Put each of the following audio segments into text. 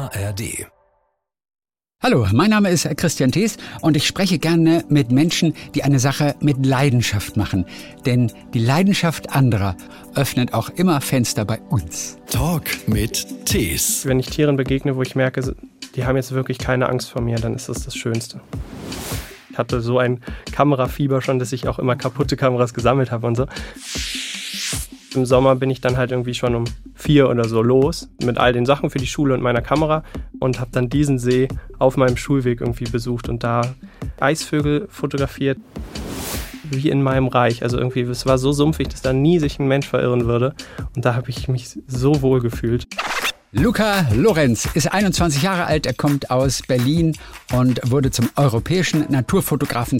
ARD. Hallo, mein Name ist Christian Thees und ich spreche gerne mit Menschen, die eine Sache mit Leidenschaft machen. Denn die Leidenschaft anderer öffnet auch immer Fenster bei uns. Talk mit Thees. Wenn ich Tieren begegne, wo ich merke, die haben jetzt wirklich keine Angst vor mir, dann ist das das Schönste. Ich hatte so ein Kamerafieber schon, dass ich auch immer kaputte Kameras gesammelt habe und so. Im Sommer bin ich dann halt irgendwie schon um 4 oder so los mit all den Sachen für die Schule und meiner Kamera und habe dann diesen See auf meinem Schulweg irgendwie besucht und da Eisvögel fotografiert, wie in meinem Reich. Also irgendwie, es war so sumpfig, dass da nie sich ein Mensch verirren würde und da habe ich mich so wohl gefühlt. Luca Lorenz ist 21 Jahre alt, er kommt aus Berlin und wurde zum europäischen Naturfotografen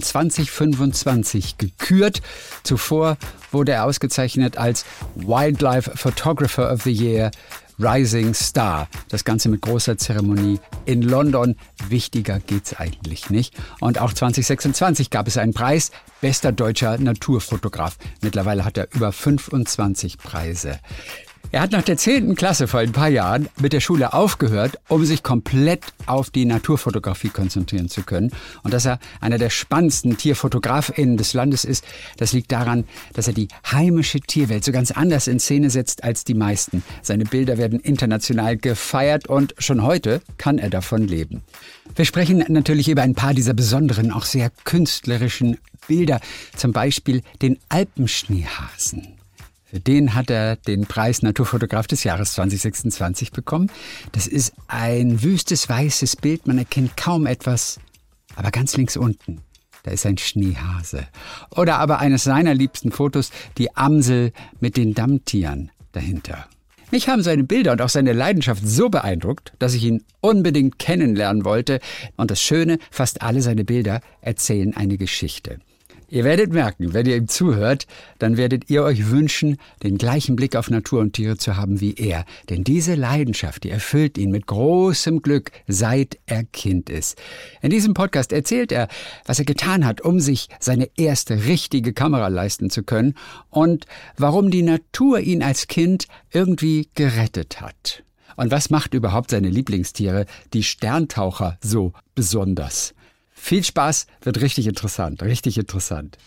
2025 gekürt. Zuvor wurde er ausgezeichnet als Wildlife Photographer of the Year Rising Star. Das Ganze mit großer Zeremonie in London. Wichtiger geht's eigentlich nicht. Und auch 2026 gab es einen Preis, bester deutscher Naturfotograf. Mittlerweile hat er über 25 Preise. Er hat nach der 10. Klasse vor ein paar Jahren mit der Schule aufgehört, um sich komplett auf die Naturfotografie konzentrieren zu können. Und dass er einer der spannendsten TierfotografInnen des Landes ist, das liegt daran, dass er die heimische Tierwelt so ganz anders in Szene setzt als die meisten. Seine Bilder werden international gefeiert und schon heute kann er davon leben. Wir sprechen natürlich über ein paar dieser besonderen, auch sehr künstlerischen Bilder, zum Beispiel den Alpenschneehasen. Für den hat er den Preis Naturfotograf des Jahres 2026 bekommen. Das ist ein wüstes, weißes Bild. Man erkennt kaum etwas. Aber ganz links unten, da ist ein Schneehase. Oder aber eines seiner liebsten Fotos, die Amsel mit den Dammtieren dahinter. Mich haben seine Bilder und auch seine Leidenschaft so beeindruckt, dass ich ihn unbedingt kennenlernen wollte. Und das Schöne, fast alle seine Bilder erzählen eine Geschichte. Ihr werdet merken, wenn ihr ihm zuhört, dann werdet ihr euch wünschen, den gleichen Blick auf Natur und Tiere zu haben wie er. Denn diese Leidenschaft, die erfüllt ihn mit großem Glück, seit er Kind ist. In diesem Podcast erzählt er, was er getan hat, um sich seine erste richtige Kamera leisten zu können und warum die Natur ihn als Kind irgendwie gerettet hat. Und was macht überhaupt seine Lieblingstiere, die Sterntaucher, so besonders? Viel Spaß, wird richtig interessant, richtig interessant.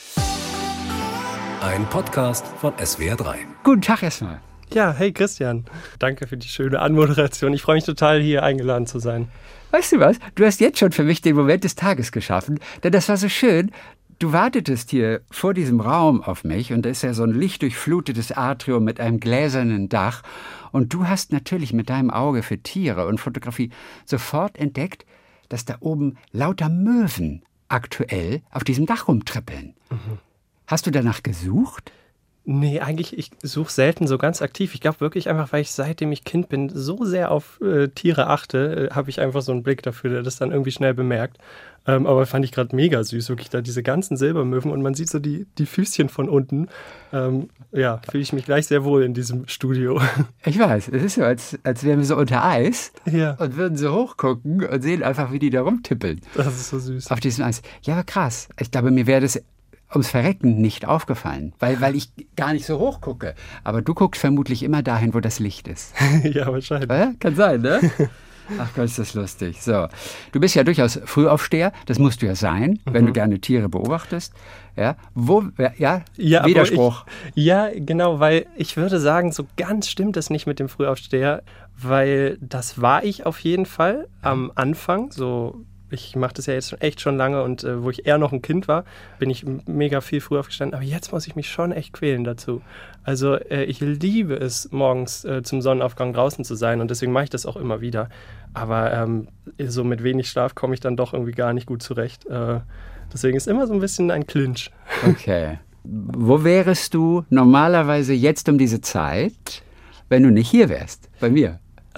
Ein Podcast von SWR3. Guten Tag erstmal. Ja, hey Christian, danke für die schöne Anmoderation. Ich freue mich total, hier eingeladen zu sein. Weißt du was, du hast jetzt schon für mich den Moment des Tages geschaffen, denn das war so schön. Du wartetest hier vor diesem Raum auf mich und da ist ja so ein lichtdurchflutetes Atrium mit einem gläsernen Dach und du hast natürlich mit deinem Auge für Tiere und Fotografie sofort entdeckt, dass da oben lauter Möwen aktuell auf diesem Dach rumtrippeln. Mhm. Hast du danach gesucht? Nee, eigentlich, ich suche selten so ganz aktiv. Ich glaube wirklich einfach, weil ich seitdem ich Kind bin, so sehr auf Tiere achte, habe ich einfach so einen Blick dafür, der das dann irgendwie schnell bemerkt. Aber fand ich gerade mega süß, wirklich da diese ganzen Silbermöwen und man sieht so die Füßchen von unten. Ja, fühle ich mich gleich sehr wohl in diesem Studio. Ich weiß, es ist so, als wären wir so unter Eis ja. Und würden so hochgucken und sehen einfach, wie die da rumtippeln. Das ist so süß. Auf diesem Eis. Ja, aber krass. Ich glaube, mir wäre das ums Verrecken nicht aufgefallen, weil ich gar nicht so hoch gucke. Aber du guckst vermutlich immer dahin, wo das Licht ist. Ja, wahrscheinlich. Kann sein, ne? Ach Gott, ist das lustig. So, du bist ja durchaus Frühaufsteher, das musst du ja sein, wenn du gerne Tiere beobachtest. Ja, Widerspruch. Ja, genau, weil ich würde sagen, so ganz stimmt das nicht mit dem Frühaufsteher, weil das war ich auf jeden Fall am Anfang, so. Ich mache das ja jetzt echt schon lange und wo ich eher noch ein Kind war, bin ich mega viel früher aufgestanden. Aber jetzt muss ich mich schon echt quälen dazu. Also ich liebe es, morgens zum Sonnenaufgang draußen zu sein und deswegen mache ich das auch immer wieder. Aber so mit wenig Schlaf komme ich dann doch irgendwie gar nicht gut zurecht. Deswegen ist immer so ein bisschen ein Clinch. Okay. Wo wärst du normalerweise jetzt um diese Zeit, wenn du nicht hier wärst, bei mir?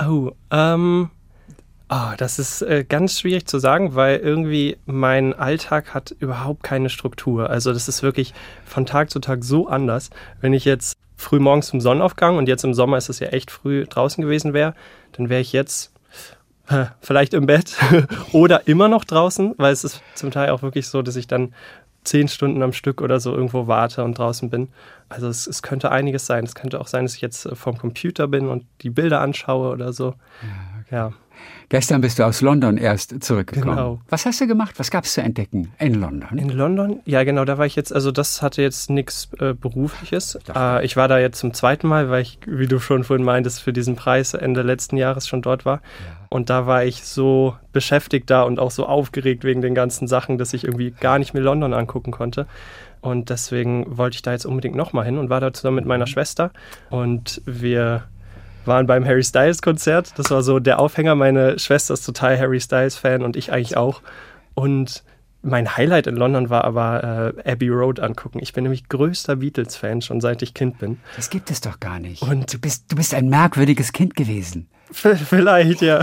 Das ist ganz schwierig zu sagen, weil irgendwie mein Alltag hat überhaupt keine Struktur. Also das ist wirklich von Tag zu Tag so anders. Wenn ich jetzt früh morgens zum Sonnenaufgang und jetzt im Sommer ist es ja echt früh draußen gewesen wäre, dann wäre ich jetzt vielleicht im Bett oder immer noch draußen, weil es ist zum Teil auch wirklich so, dass ich dann 10 Stunden am Stück oder so irgendwo warte und draußen bin. Also es könnte einiges sein. Es könnte auch sein, dass ich jetzt vorm Computer bin und die Bilder anschaue oder so. Ja, Ja. Gestern bist du aus London erst zurückgekommen. Genau. Was hast du gemacht? Was gab es zu entdecken in London? In London? Ja, genau, da war ich jetzt, also das hatte jetzt nichts Berufliches. Ich war da jetzt zum zweiten Mal, weil ich, wie du schon vorhin meintest, für diesen Preis Ende letzten Jahres schon dort war. Ja. Und da war ich so beschäftigt da und auch so aufgeregt wegen den ganzen Sachen, dass ich irgendwie gar nicht mehr London angucken konnte. Und deswegen wollte ich da jetzt unbedingt nochmal hin und war da zusammen mit meiner Schwester. Und wir waren beim Harry Styles Konzert. Das war so der Aufhänger. Meine Schwester ist total Harry Styles Fan und ich eigentlich auch. Und mein Highlight in London war aber Abbey Road angucken. Ich bin nämlich größter Beatles-Fan, schon seit ich Kind bin. Das gibt es doch gar nicht. Und du bist ein merkwürdiges Kind gewesen. Vielleicht, ja.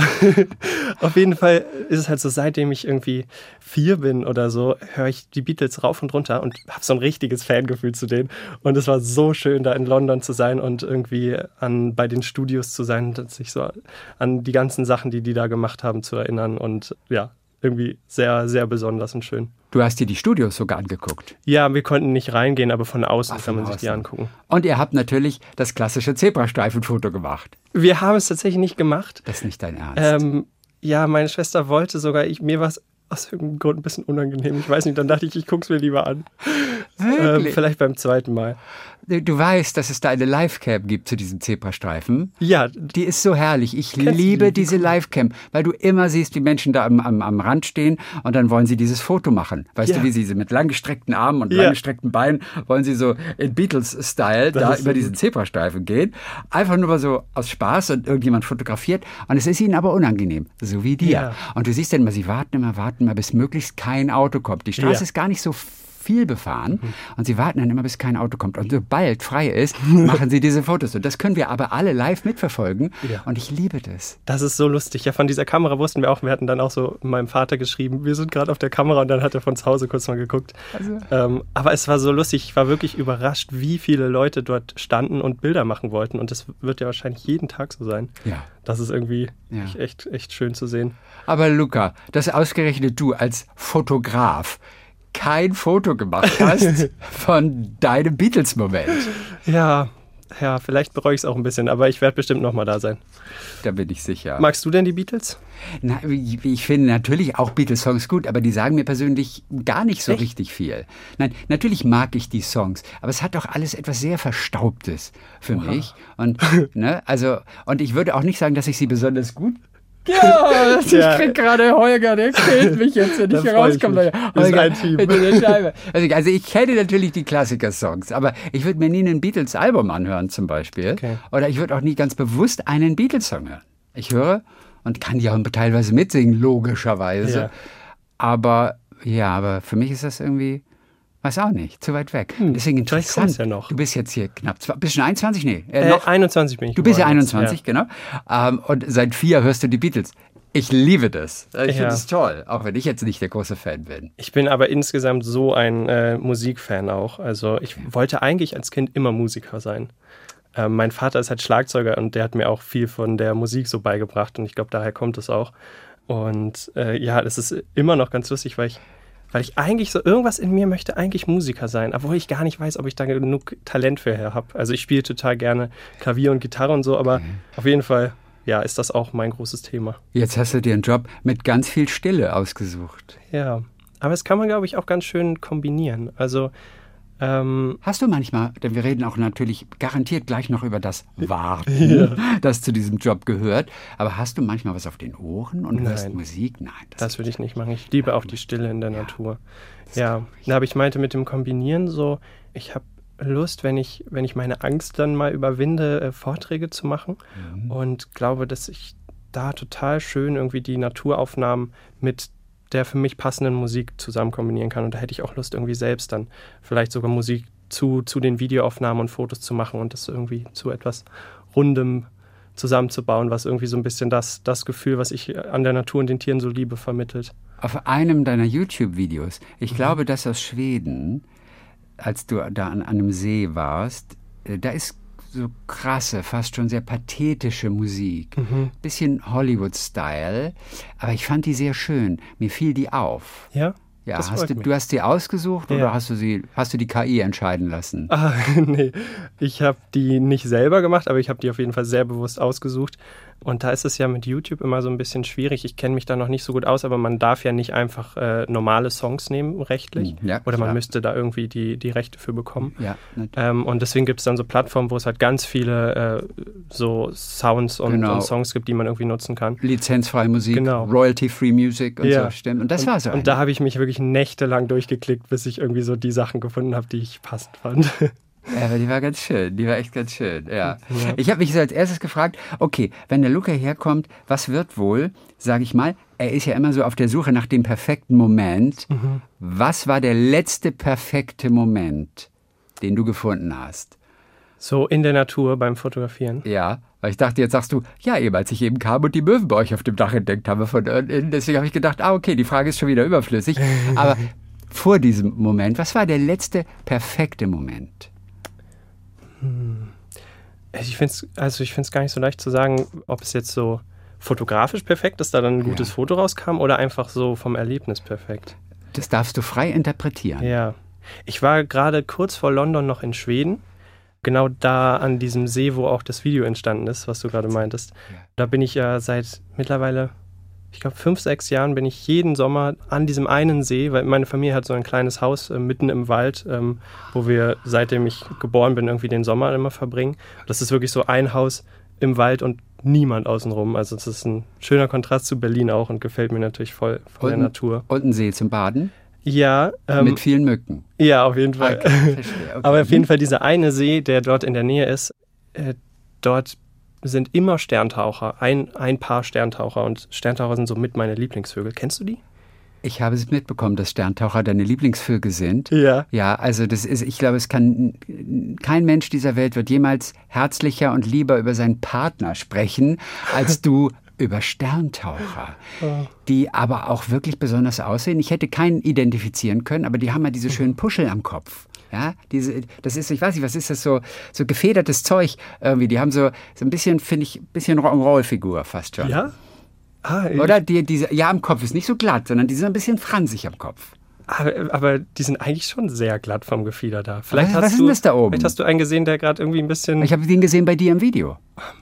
Auf jeden Fall ist es halt so, seitdem ich irgendwie 4 bin oder so, höre ich die Beatles rauf und runter und habe so ein richtiges Fangefühl zu denen. Und es war so schön, da in London zu sein und irgendwie bei den Studios zu sein, sich so an die ganzen Sachen, die da gemacht haben, zu erinnern. Und ja, irgendwie sehr, sehr besonders und schön. Du hast dir die Studios sogar angeguckt. Ja, wir konnten nicht reingehen, aber von außen kann man sich die angucken. Und ihr habt natürlich das klassische Zebrastreifenfoto gemacht. Wir haben es tatsächlich nicht gemacht. Das ist nicht dein Ernst. Ja, meine Schwester wollte sogar, mir war es aus irgendeinem Grund ein bisschen unangenehm. Ich weiß nicht, dann dachte ich gucke es mir lieber an. Vielleicht beim zweiten Mal. Du weißt, dass es da eine Livecam gibt zu diesem Zebrastreifen. Ja. Die ist so herrlich. Ich liebe diese Livecam, weil du immer siehst, wie Menschen da am Rand stehen und dann wollen sie dieses Foto machen. Weißt du, wie sie mit langgestreckten Armen und langgestreckten Beinen wollen sie so in Beatles-Style da über diesen Zebrastreifen gehen. Einfach nur so aus Spaß und irgendjemand fotografiert und es ist ihnen aber unangenehm, so wie dir. Ja. Und du siehst dann immer, sie warten immer, bis möglichst kein Auto kommt. Die Straße ist gar nicht so viel befahren und sie warten dann immer, bis kein Auto kommt. Und sobald frei ist, machen sie diese Fotos. Und das können wir aber alle live mitverfolgen. Ja. Und ich liebe das. Das ist so lustig. Ja, von dieser Kamera wussten wir auch. Wir hatten dann auch so meinem Vater geschrieben, wir sind gerade auf der Kamera und dann hat er von zu Hause kurz mal geguckt. Also. Aber es war so lustig. Ich war wirklich überrascht, wie viele Leute dort standen und Bilder machen wollten. Und das wird ja wahrscheinlich jeden Tag so sein. Ja. Das ist irgendwie echt schön zu sehen. Aber Luca, dass ausgerechnet du als Fotograf kein Foto gemacht hast von deinem Beatles-Moment. Ja, vielleicht bereue ich es auch ein bisschen, aber ich werde bestimmt nochmal da sein. Da bin ich sicher. Magst du denn die Beatles? Na, ich finde natürlich auch Beatles-Songs gut, aber die sagen mir persönlich gar nicht so richtig viel. Nein, natürlich mag ich die Songs, aber es hat doch alles etwas sehr Verstaubtes für mich. Und, und ich würde auch nicht sagen, dass ich sie besonders gut Ja, ich krieg gerade Holger, der quält mich jetzt, wenn ich hier rauskomme. Holger, ein Team. Also ich kenne natürlich die Klassiker-Songs, aber ich würde mir nie ein Beatles-Album anhören zum Beispiel. Okay. Oder ich würde auch nie ganz bewusst einen Beatles-Song hören. Ich höre und kann die auch teilweise mitsingen, logischerweise. Ja. Aber für mich ist das irgendwie, weiß auch nicht, zu weit weg. Deswegen interessant. Ja noch. Du bist jetzt hier knapp, bist du schon 21? Nee. Noch 21 bin ich. Du bist ja 21, genau. Und seit 4 hörst du die Beatles. Ich liebe das. Ich finde es toll, auch wenn ich jetzt nicht der große Fan bin. Ich bin aber insgesamt so ein Musikfan auch. Also ich wollte eigentlich als Kind immer Musiker sein. Mein Vater ist halt Schlagzeuger und der hat mir auch viel von der Musik so beigebracht und ich glaube, daher kommt es auch. Und das ist immer noch ganz lustig, weil ich eigentlich so, irgendwas in mir möchte eigentlich Musiker sein, obwohl ich gar nicht weiß, ob ich da genug Talent für habe. Also ich spiele total gerne Klavier und Gitarre und so, aber auf jeden Fall, ist das auch mein großes Thema. Jetzt hast du dir einen Job mit ganz viel Stille ausgesucht. Ja, aber das kann man, glaube ich, auch ganz schön kombinieren. Also hast du manchmal, denn wir reden auch natürlich garantiert gleich noch über das Warten, das zu diesem Job gehört, aber hast du manchmal was auf den Ohren und hörst Musik? Nein. Das würde ich nicht machen. Ich liebe auch die Stille in der Natur. Ja, aber ich meinte mit dem Kombinieren so, ich habe Lust, wenn ich meine Angst dann mal überwinde, Vorträge zu machen und glaube, dass ich da total schön irgendwie die Naturaufnahmen mit der für mich passenden Musik zusammen kombinieren kann. Und da hätte ich auch Lust, irgendwie selbst dann vielleicht sogar Musik zu den Videoaufnahmen und Fotos zu machen und das irgendwie zu etwas Rundem zusammenzubauen, was irgendwie so ein bisschen das Gefühl, was ich an der Natur und den Tieren so liebe, vermittelt. Auf einem deiner YouTube-Videos, ich glaube, das aus Schweden, als du da an einem See warst, da ist so krasse, fast schon sehr pathetische Musik. Bisschen Hollywood-Style, aber ich fand die sehr schön. Mir fiel die auf. Ja? Ja, Das freut mich. du hast sie ausgesucht Ja. oder hast du die KI entscheiden lassen? Ah, nee, ich habe die nicht selber gemacht, aber ich habe die auf jeden Fall sehr bewusst ausgesucht. Und da ist es ja mit YouTube immer so ein bisschen schwierig. Ich kenne mich da noch nicht so gut aus, aber man darf ja nicht einfach normale Songs nehmen, rechtlich. Ja, Oder man klar. müsste da irgendwie die Rechte für bekommen. Ja, natürlich. Und deswegen gibt es dann so Plattformen, wo es halt ganz viele so Sounds und Songs gibt, die man irgendwie nutzen kann. Lizenzfreie Musik, Genau. Royalty-Free Music und Ja. so, stimmt. Und das war so. Und da habe ich mich wirklich nächtelang durchgeklickt, bis ich irgendwie so die Sachen gefunden habe, die ich passend fand. Ja, aber die war ganz schön. Die war echt ganz schön, ja. Ja. Ich habe mich so als erstes gefragt, okay, wenn der Luca herkommt, was wird wohl, sage ich mal, er ist ja immer so auf der Suche nach dem perfekten Moment. Was war der letzte perfekte Moment, den du gefunden hast? So in der Natur beim Fotografieren. Ja, weil ich dachte, jetzt sagst du, ja, eben als ich eben kam und die Möwen bei euch auf dem Dach entdeckt habe von innen. Deswegen habe ich gedacht, okay, die Frage ist schon wieder überflüssig. Aber vor diesem Moment, was war der letzte perfekte Moment? Ich finde es gar nicht so leicht zu sagen, ob es jetzt so fotografisch perfekt ist, da dann ein gutes Foto rauskam oder einfach so vom Erlebnis perfekt. Das darfst du frei interpretieren. Ja. Ich war gerade kurz vor London noch in Schweden. Genau da an diesem See, wo auch das Video entstanden ist, was du gerade meintest. Ja. Da bin ich ja seit mittlerweile, ich glaube 5, 6 Jahren bin ich jeden Sommer an diesem einen See, weil meine Familie hat so ein kleines Haus mitten im Wald, wo wir, seitdem ich geboren bin, irgendwie den Sommer immer verbringen. Das ist wirklich so ein Haus im Wald und niemand außenrum. Also es ist ein schöner Kontrast zu Berlin auch und gefällt mir natürlich voll von der Natur. Und ein See zum Baden? Ja. Mit vielen Mücken. Ja, auf jeden Fall. Okay, verstehe. Okay. Aber auf jeden Fall dieser eine See, der dort in der Nähe ist, dort sind immer Sterntaucher, ein Paar Sterntaucher. Und Sterntaucher sind so mit meine Lieblingsvögel. Kennst du die? Ich habe es mitbekommen, dass Sterntaucher deine Lieblingsvögel sind. Ja. Ja, also das ist, ich glaube, kein Mensch dieser Welt wird jemals herzlicher und lieber über seinen Partner sprechen, als du über Sterntaucher, die aber auch wirklich besonders aussehen. Ich hätte keinen identifizieren können, aber die haben ja diese schönen Puschel am Kopf. Ja, das ist, ich weiß nicht, was ist das, so gefedertes Zeug irgendwie. Die haben so ein bisschen, finde ich, bisschen Rock'n'Roll-Figur fast schon. Ja? Oder ja, am Kopf ist nicht so glatt, sondern die sind ein bisschen fransig am Kopf. Aber die sind eigentlich schon sehr glatt vom Gefieder da. Was ist denn das da oben? Vielleicht hast du einen gesehen, der gerade irgendwie ein bisschen... Ich habe den gesehen bei dir im Video.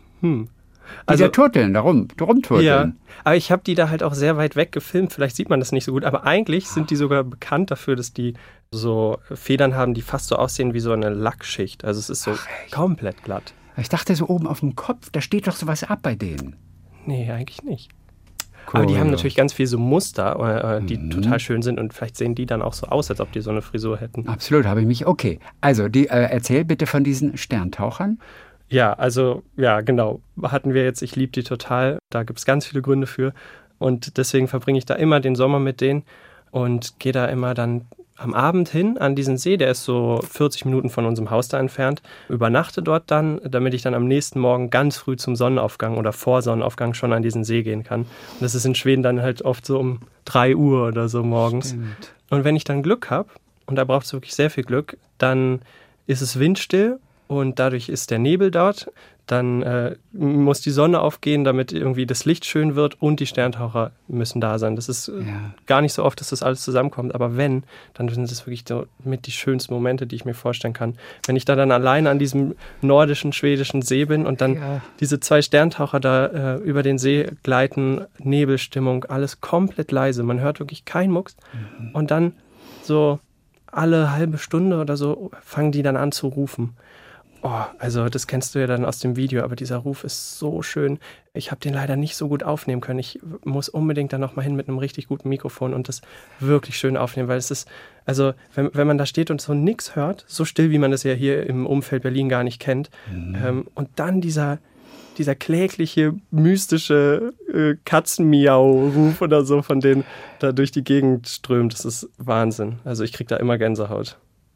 Also, die da turteln, da rumturteln. Ja, aber ich habe die da halt auch sehr weit weg gefilmt. Vielleicht sieht man das nicht so gut, aber eigentlich sind die sogar bekannt dafür, dass die so Federn haben, die fast so aussehen wie so eine Lackschicht. Also es ist so komplett glatt. Ich dachte so oben auf dem Kopf, da steht doch sowas ab bei denen. Nee, eigentlich nicht. Cool. Aber die haben natürlich ganz viel so Muster, die total schön sind und vielleicht sehen die dann auch so aus, als ob die so eine Frisur hätten. Absolut, habe ich mich. Okay, also erzähl bitte von diesen Sterntauchern. Ja, also, ja, genau. Hatten wir jetzt, ich liebe die total. Da gibt es ganz viele Gründe für. Und deswegen verbringe ich da immer den Sommer mit denen und gehe da immer dann am Abend hin an diesen See. Der ist so 40 Minuten von unserem Haus da entfernt. Übernachte dort dann, damit ich dann am nächsten Morgen ganz früh zum Sonnenaufgang oder vor Sonnenaufgang schon an diesen See gehen kann. Und das ist in Schweden dann halt oft so um 3 Uhr oder so morgens. Stimmt. Und wenn ich dann Glück habe, und da braucht es wirklich sehr viel Glück, dann ist es windstill. Und dadurch ist der Nebel dort. Dann muss die Sonne aufgehen, damit irgendwie das Licht schön wird und die Sterntaucher müssen da sein. Das ist gar nicht so oft, dass das alles zusammenkommt. Aber wenn, dann sind das wirklich so mit die schönsten Momente, die ich mir vorstellen kann. Wenn ich da dann alleine an diesem nordischen, schwedischen See bin und dann diese 2 Sterntaucher da über den See gleiten, Nebelstimmung, alles komplett leise. Man hört wirklich keinen Mucks. Und dann so alle halbe Stunde oder so fangen die dann an zu rufen. Oh, also das kennst du ja dann aus dem Video, aber dieser Ruf ist so schön. Ich habe den leider nicht so gut aufnehmen können. Ich muss unbedingt da nochmal hin mit einem richtig guten Mikrofon und das wirklich schön aufnehmen, weil es ist, also wenn man da steht und so nichts hört, so still, wie man das ja hier im Umfeld Berlin gar nicht kennt, und dann dieser klägliche, mystische Katzenmiau-Ruf oder so, von denen da durch die Gegend strömt, das ist Wahnsinn. Also ich kriege da immer Gänsehaut.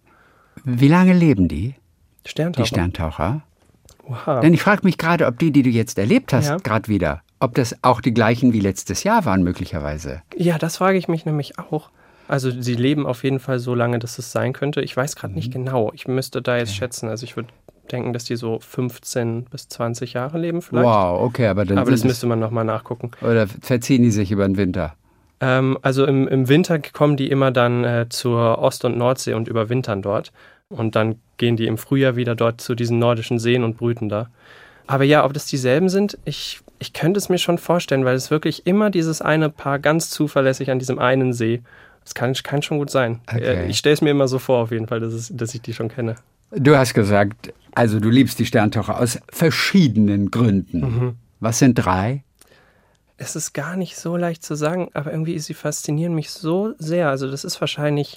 Wie lange leben die? Sterntaucher. Die Sterntaucher? Wow. Denn ich frage mich gerade, ob die du jetzt erlebt hast, gerade wieder, ob das auch die gleichen wie letztes Jahr waren möglicherweise. Ja, das frage ich mich nämlich auch. Also sie leben auf jeden Fall so lange, dass es sein könnte. Ich weiß gerade nicht genau. Ich müsste da jetzt schätzen. Also ich würde denken, dass die so 15 bis 20 Jahre leben vielleicht. Wow, okay, aber dann das müsste man nochmal nachgucken. Oder verziehen die sich über den Winter? Also im Winter kommen die immer dann zur Ost- und Nordsee und überwintern dort. Und dann gehen die im Frühjahr wieder dort zu diesen nordischen Seen und brüten da. Aber ja, ob das dieselben sind, ich könnte es mir schon vorstellen, weil es wirklich immer dieses eine Paar ganz zuverlässig an diesem einen See. Das kann schon gut sein. Okay. Ich stelle es mir immer so vor, auf jeden Fall, dass ich die schon kenne. Du hast gesagt, also du liebst die Sterntaucher aus verschiedenen Gründen. Mhm. Was sind 3? Es ist gar nicht so leicht zu sagen, aber irgendwie sie faszinieren mich so sehr. Also das ist wahrscheinlich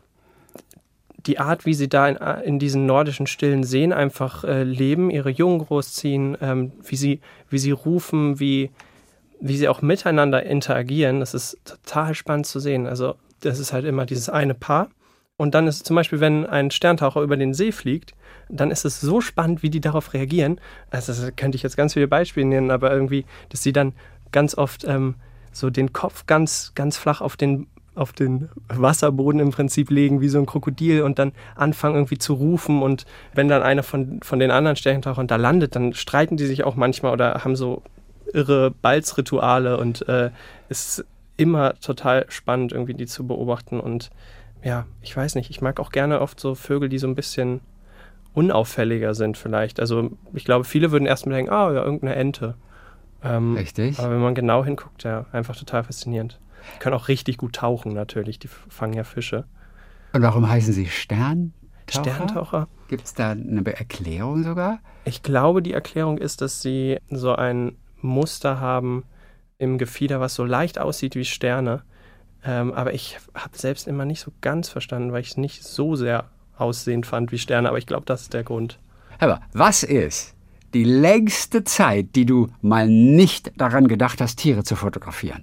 die Art, wie sie da in diesen nordischen stillen Seen einfach leben, ihre Jungen großziehen, wie sie rufen, wie sie auch miteinander interagieren. Das ist total spannend zu sehen. Also das ist halt immer dieses eine Paar. Und dann ist es zum Beispiel, wenn ein Sterntaucher über den See fliegt, dann ist es so spannend, wie die darauf reagieren. Also das könnte ich jetzt ganz viele Beispiele nennen, aber irgendwie, dass sie dann ganz oft so den Kopf ganz, ganz flach auf den Wasserboden im Prinzip legen, wie so ein Krokodil und dann anfangen irgendwie zu rufen. Und wenn dann einer von den anderen Sterntauchern da landet, dann streiten die sich auch manchmal oder haben so irre Balzrituale und ist immer total spannend, irgendwie die zu beobachten. Und ja, ich weiß nicht, ich mag auch gerne oft so Vögel, die so ein bisschen unauffälliger sind vielleicht. Also ich glaube, viele würden erstmal denken, ja, irgendeine Ente. Richtig. Aber wenn man genau hinguckt, ja, einfach total faszinierend. Die können auch richtig gut tauchen natürlich, die fangen ja Fische. Und warum heißen sie Sterntaucher? Sterntaucher? Gibt es da eine Erklärung sogar? Ich glaube, die Erklärung ist, dass sie so ein Muster haben im Gefieder, was so leicht aussieht wie Sterne. Aber ich habe selbst immer nicht so ganz verstanden, weil ich es nicht so sehr aussehend fand wie Sterne. Aber ich glaube, das ist der Grund. Aber was ist die längste Zeit, die du mal nicht daran gedacht hast, Tiere zu fotografieren?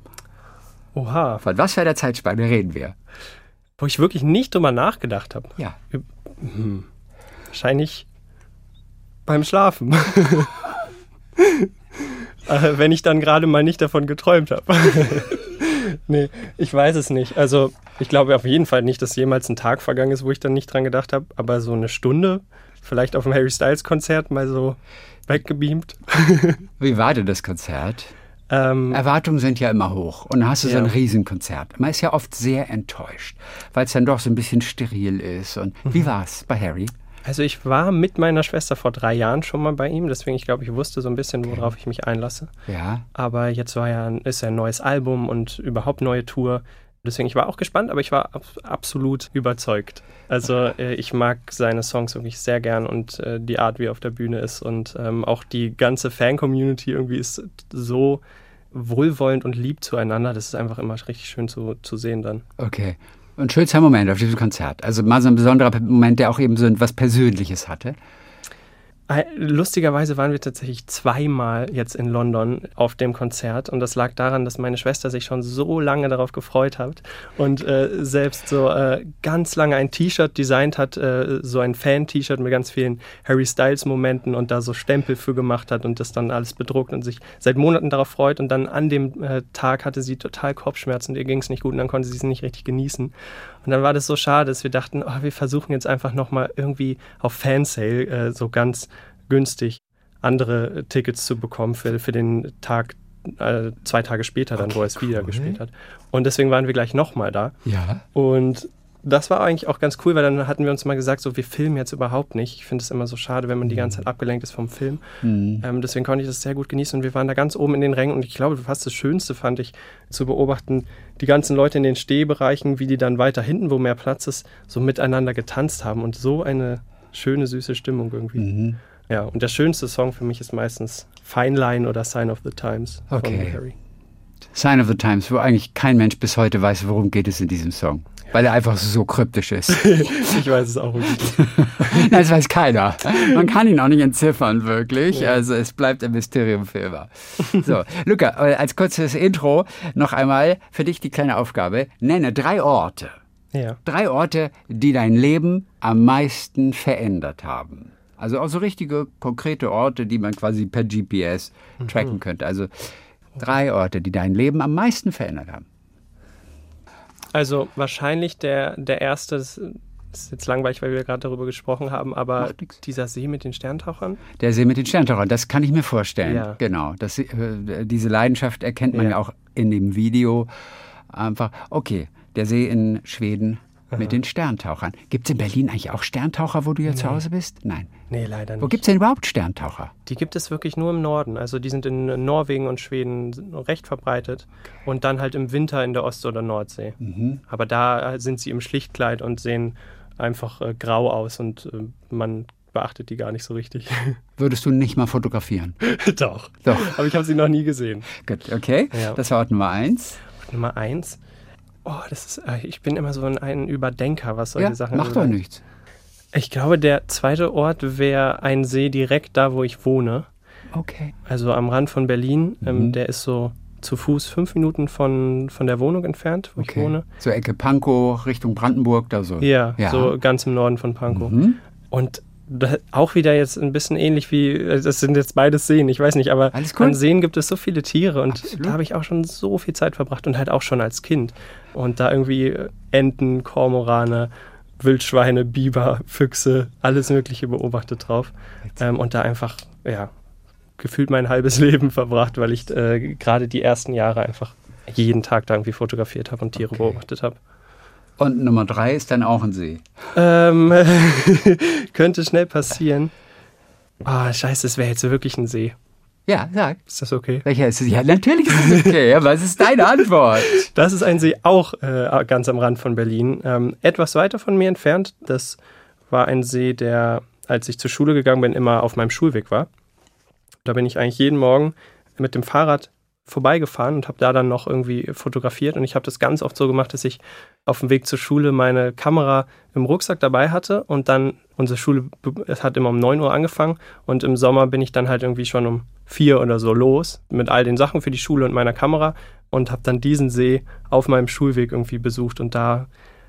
Oha. Von was für einer Zeitspanne reden wir? Wo ich wirklich nicht drüber nachgedacht habe. Ja. Wahrscheinlich beim Schlafen. Wenn ich dann gerade mal nicht davon geträumt habe. Nee, ich weiß es nicht. Also ich glaube auf jeden Fall nicht, dass jemals ein Tag vergangen ist, wo ich dann nicht dran gedacht habe. Aber so eine Stunde, vielleicht auf dem Harry Styles Konzert mal so weggebeamt. Wie war denn das Konzert? Erwartungen sind ja immer hoch. Und dann hast du so ein Riesenkonzert. Man ist ja oft sehr enttäuscht, weil es dann doch so ein bisschen steril ist. Und wie war es bei Harry? Also ich war mit meiner Schwester vor 3 Jahren schon mal bei ihm. Deswegen, ich glaube, ich wusste so ein bisschen, worauf ich mich einlasse. Ja. Aber jetzt ist ja ein neues Album und überhaupt neue Tour. Deswegen, ich war auch gespannt, aber ich war absolut überzeugt. Also ich mag seine Songs wirklich sehr gern und die Art, wie er auf der Bühne ist. Und auch die ganze Fan-Community irgendwie ist so wohlwollend und lieb zueinander. Das ist einfach immer richtig schön zu sehen dann. Okay. Ein schönster Moment auf diesem Konzert. Also mal so ein besonderer Moment, der auch eben so etwas Persönliches hatte. Lustigerweise waren wir tatsächlich 2-mal jetzt in London auf dem Konzert und das lag daran, dass meine Schwester sich schon so lange darauf gefreut hat und selbst so ganz lange ein T-Shirt designt hat, so ein Fan-T-Shirt mit ganz vielen Harry Styles-Momenten und da so Stempel für gemacht hat und das dann alles bedruckt und sich seit Monaten darauf freut und dann an dem Tag hatte sie total Kopfschmerzen und ihr ging es nicht gut und dann konnte sie es nicht richtig genießen. Und dann war das so schade, dass wir dachten, wir versuchen jetzt einfach nochmal irgendwie auf Fansale so ganz günstig andere Tickets zu bekommen für den Tag 2 Tage später dann, wo er es wieder gespielt hat. Und deswegen waren wir gleich nochmal da. Ja. Und das war eigentlich auch ganz cool, weil dann hatten wir uns mal gesagt, so wir filmen jetzt überhaupt nicht. Ich finde es immer so schade, wenn man die ganze Zeit abgelenkt ist vom Film. Deswegen konnte ich das sehr gut genießen und wir waren da ganz oben in den Rängen und ich glaube, fast das Schönste fand ich zu beobachten, die ganzen Leute in den Stehbereichen, wie die dann weiter hinten, wo mehr Platz ist, so miteinander getanzt haben und so eine schöne, süße Stimmung irgendwie. Ja, und der schönste Song für mich ist meistens Fine Line oder Sign of the Times von Harry. Sign of the Times, wo eigentlich kein Mensch bis heute weiß, worum geht es in diesem Song. Weil er einfach so kryptisch ist. Ich weiß es auch wirklich. Nein, das weiß keiner. Man kann ihn auch nicht entziffern, wirklich. Ja. Also es bleibt ein Mysterium für immer. So, Luca, als kurzes Intro noch einmal für dich die kleine Aufgabe. Nenne 3 Orte. Ja. 3 Orte, die dein Leben am meisten verändert haben. Also auch so richtige, konkrete Orte, die man quasi per GPS tracken könnte. Also 3 Orte, die dein Leben am meisten verändert haben. Also wahrscheinlich der erste, das ist jetzt langweilig, weil wir gerade darüber gesprochen haben, aber dieser See mit den Sterntauchern? Der See mit den Sterntauchern, das kann ich mir vorstellen. Ja. Genau. Diese Leidenschaft erkennt man ja auch in dem Video einfach, okay, der See in Schweden mit den Sterntauchern. Gibt es in Berlin eigentlich auch Sterntaucher, wo du jetzt zu Hause bist? Nein. Nee, leider nicht. Wo gibt es denn überhaupt Sterntaucher? Die gibt es wirklich nur im Norden. Also die sind in Norwegen und Schweden recht verbreitet. Und dann halt im Winter in der Ost- oder Nordsee. Aber da sind sie im Schlichtkleid und sehen einfach grau aus und man beachtet die gar nicht so richtig. Würdest du nicht mal fotografieren? Doch. Doch. Aber ich habe sie noch nie gesehen. Gut, okay. Ja. Das war Ort Nummer 1. Nummer 1. Oh, ich bin immer so ein Überdenker, was solche Sachen macht doch nichts. Ich glaube, der zweite Ort wäre ein See direkt da, wo ich wohne. Okay. Also am Rand von Berlin. Der ist so zu Fuß 5 Minuten von der Wohnung entfernt, wo ich wohne. So Ecke Pankow, Richtung Brandenburg, da so. Ja, so ganz im Norden von Pankow. Und auch wieder jetzt ein bisschen ähnlich wie, das sind jetzt beides Seen, ich weiß nicht, aber an Seen gibt es so viele Tiere und da habe ich auch schon so viel Zeit verbracht und halt auch schon als Kind. Und da irgendwie Enten, Kormorane, Wildschweine, Biber, Füchse, alles Mögliche beobachtet drauf. Und da einfach, gefühlt mein halbes Leben verbracht, weil ich gerade die ersten Jahre einfach jeden Tag da irgendwie fotografiert habe und Tiere beobachtet habe. Und Nummer 3 ist dann auch ein See. Könnte schnell passieren. Scheiße, das wäre jetzt wirklich ein See. Ja, sag. Ist das okay? Welcher ist es? Ja, natürlich ist es okay. Aber was ist deine Antwort? Das ist ein See auch ganz am Rand von Berlin. Etwas weiter von mir entfernt. Das war ein See, der, als ich zur Schule gegangen bin, immer auf meinem Schulweg war. Da bin ich eigentlich jeden Morgen mit dem Fahrrad vorbeigefahren und habe da dann noch irgendwie fotografiert. Und ich habe das ganz oft so gemacht, dass ich auf dem Weg zur Schule meine Kamera im Rucksack dabei hatte und dann unsere Schule, es hat immer um 9 Uhr angefangen und im Sommer bin ich dann halt irgendwie schon um 4 oder so los mit all den Sachen für die Schule und meiner Kamera und habe dann diesen See auf meinem Schulweg irgendwie besucht und da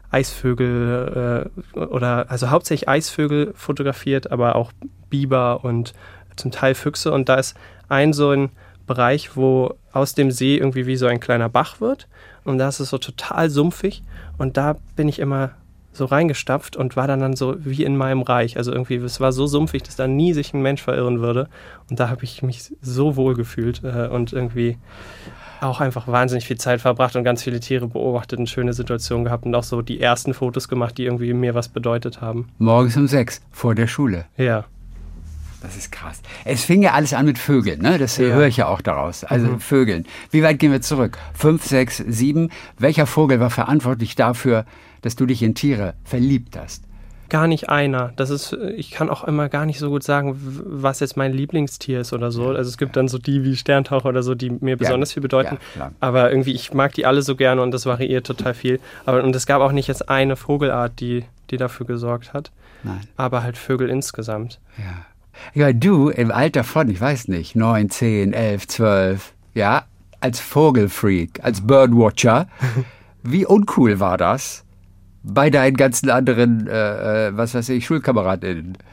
Eisvögel also hauptsächlich Eisvögel fotografiert, aber auch Biber und zum Teil Füchse. Und da ist so ein Bereich, wo aus dem See irgendwie wie so ein kleiner Bach wird und da ist es so total sumpfig und da bin ich immer so reingestapft und war dann so wie in meinem Reich. Also irgendwie, es war so sumpfig, dass da nie sich ein Mensch verirren würde und da habe ich mich so wohl gefühlt und irgendwie auch einfach wahnsinnig viel Zeit verbracht und ganz viele Tiere beobachtet und schöne Situationen gehabt und auch so die ersten Fotos gemacht, die irgendwie mir was bedeutet haben. Morgens um 6 vor der Schule. Ja. Das ist krass. Es fing ja alles an mit Vögeln, ne? Das höre ich ja auch daraus. Also Vögeln. Wie weit gehen wir zurück? 5, 6, 7. Welcher Vogel war verantwortlich dafür, dass du dich in Tiere verliebt hast? Gar nicht einer. Ich kann auch immer gar nicht so gut sagen, was jetzt mein Lieblingstier ist oder so. Also es gibt dann so die wie Sterntaucher oder so, die mir besonders viel bedeuten. Ja, aber irgendwie, ich mag die alle so gerne und das variiert total viel. Und es gab auch nicht jetzt eine Vogelart, die dafür gesorgt hat. Nein. Aber halt Vögel insgesamt. Ja. Ja, du im Alter von, ich weiß nicht, 9, 10, 11, 12, ja, als Vogelfreak, als Birdwatcher, wie uncool war das bei deinen ganzen anderen, Schulkameradinnen?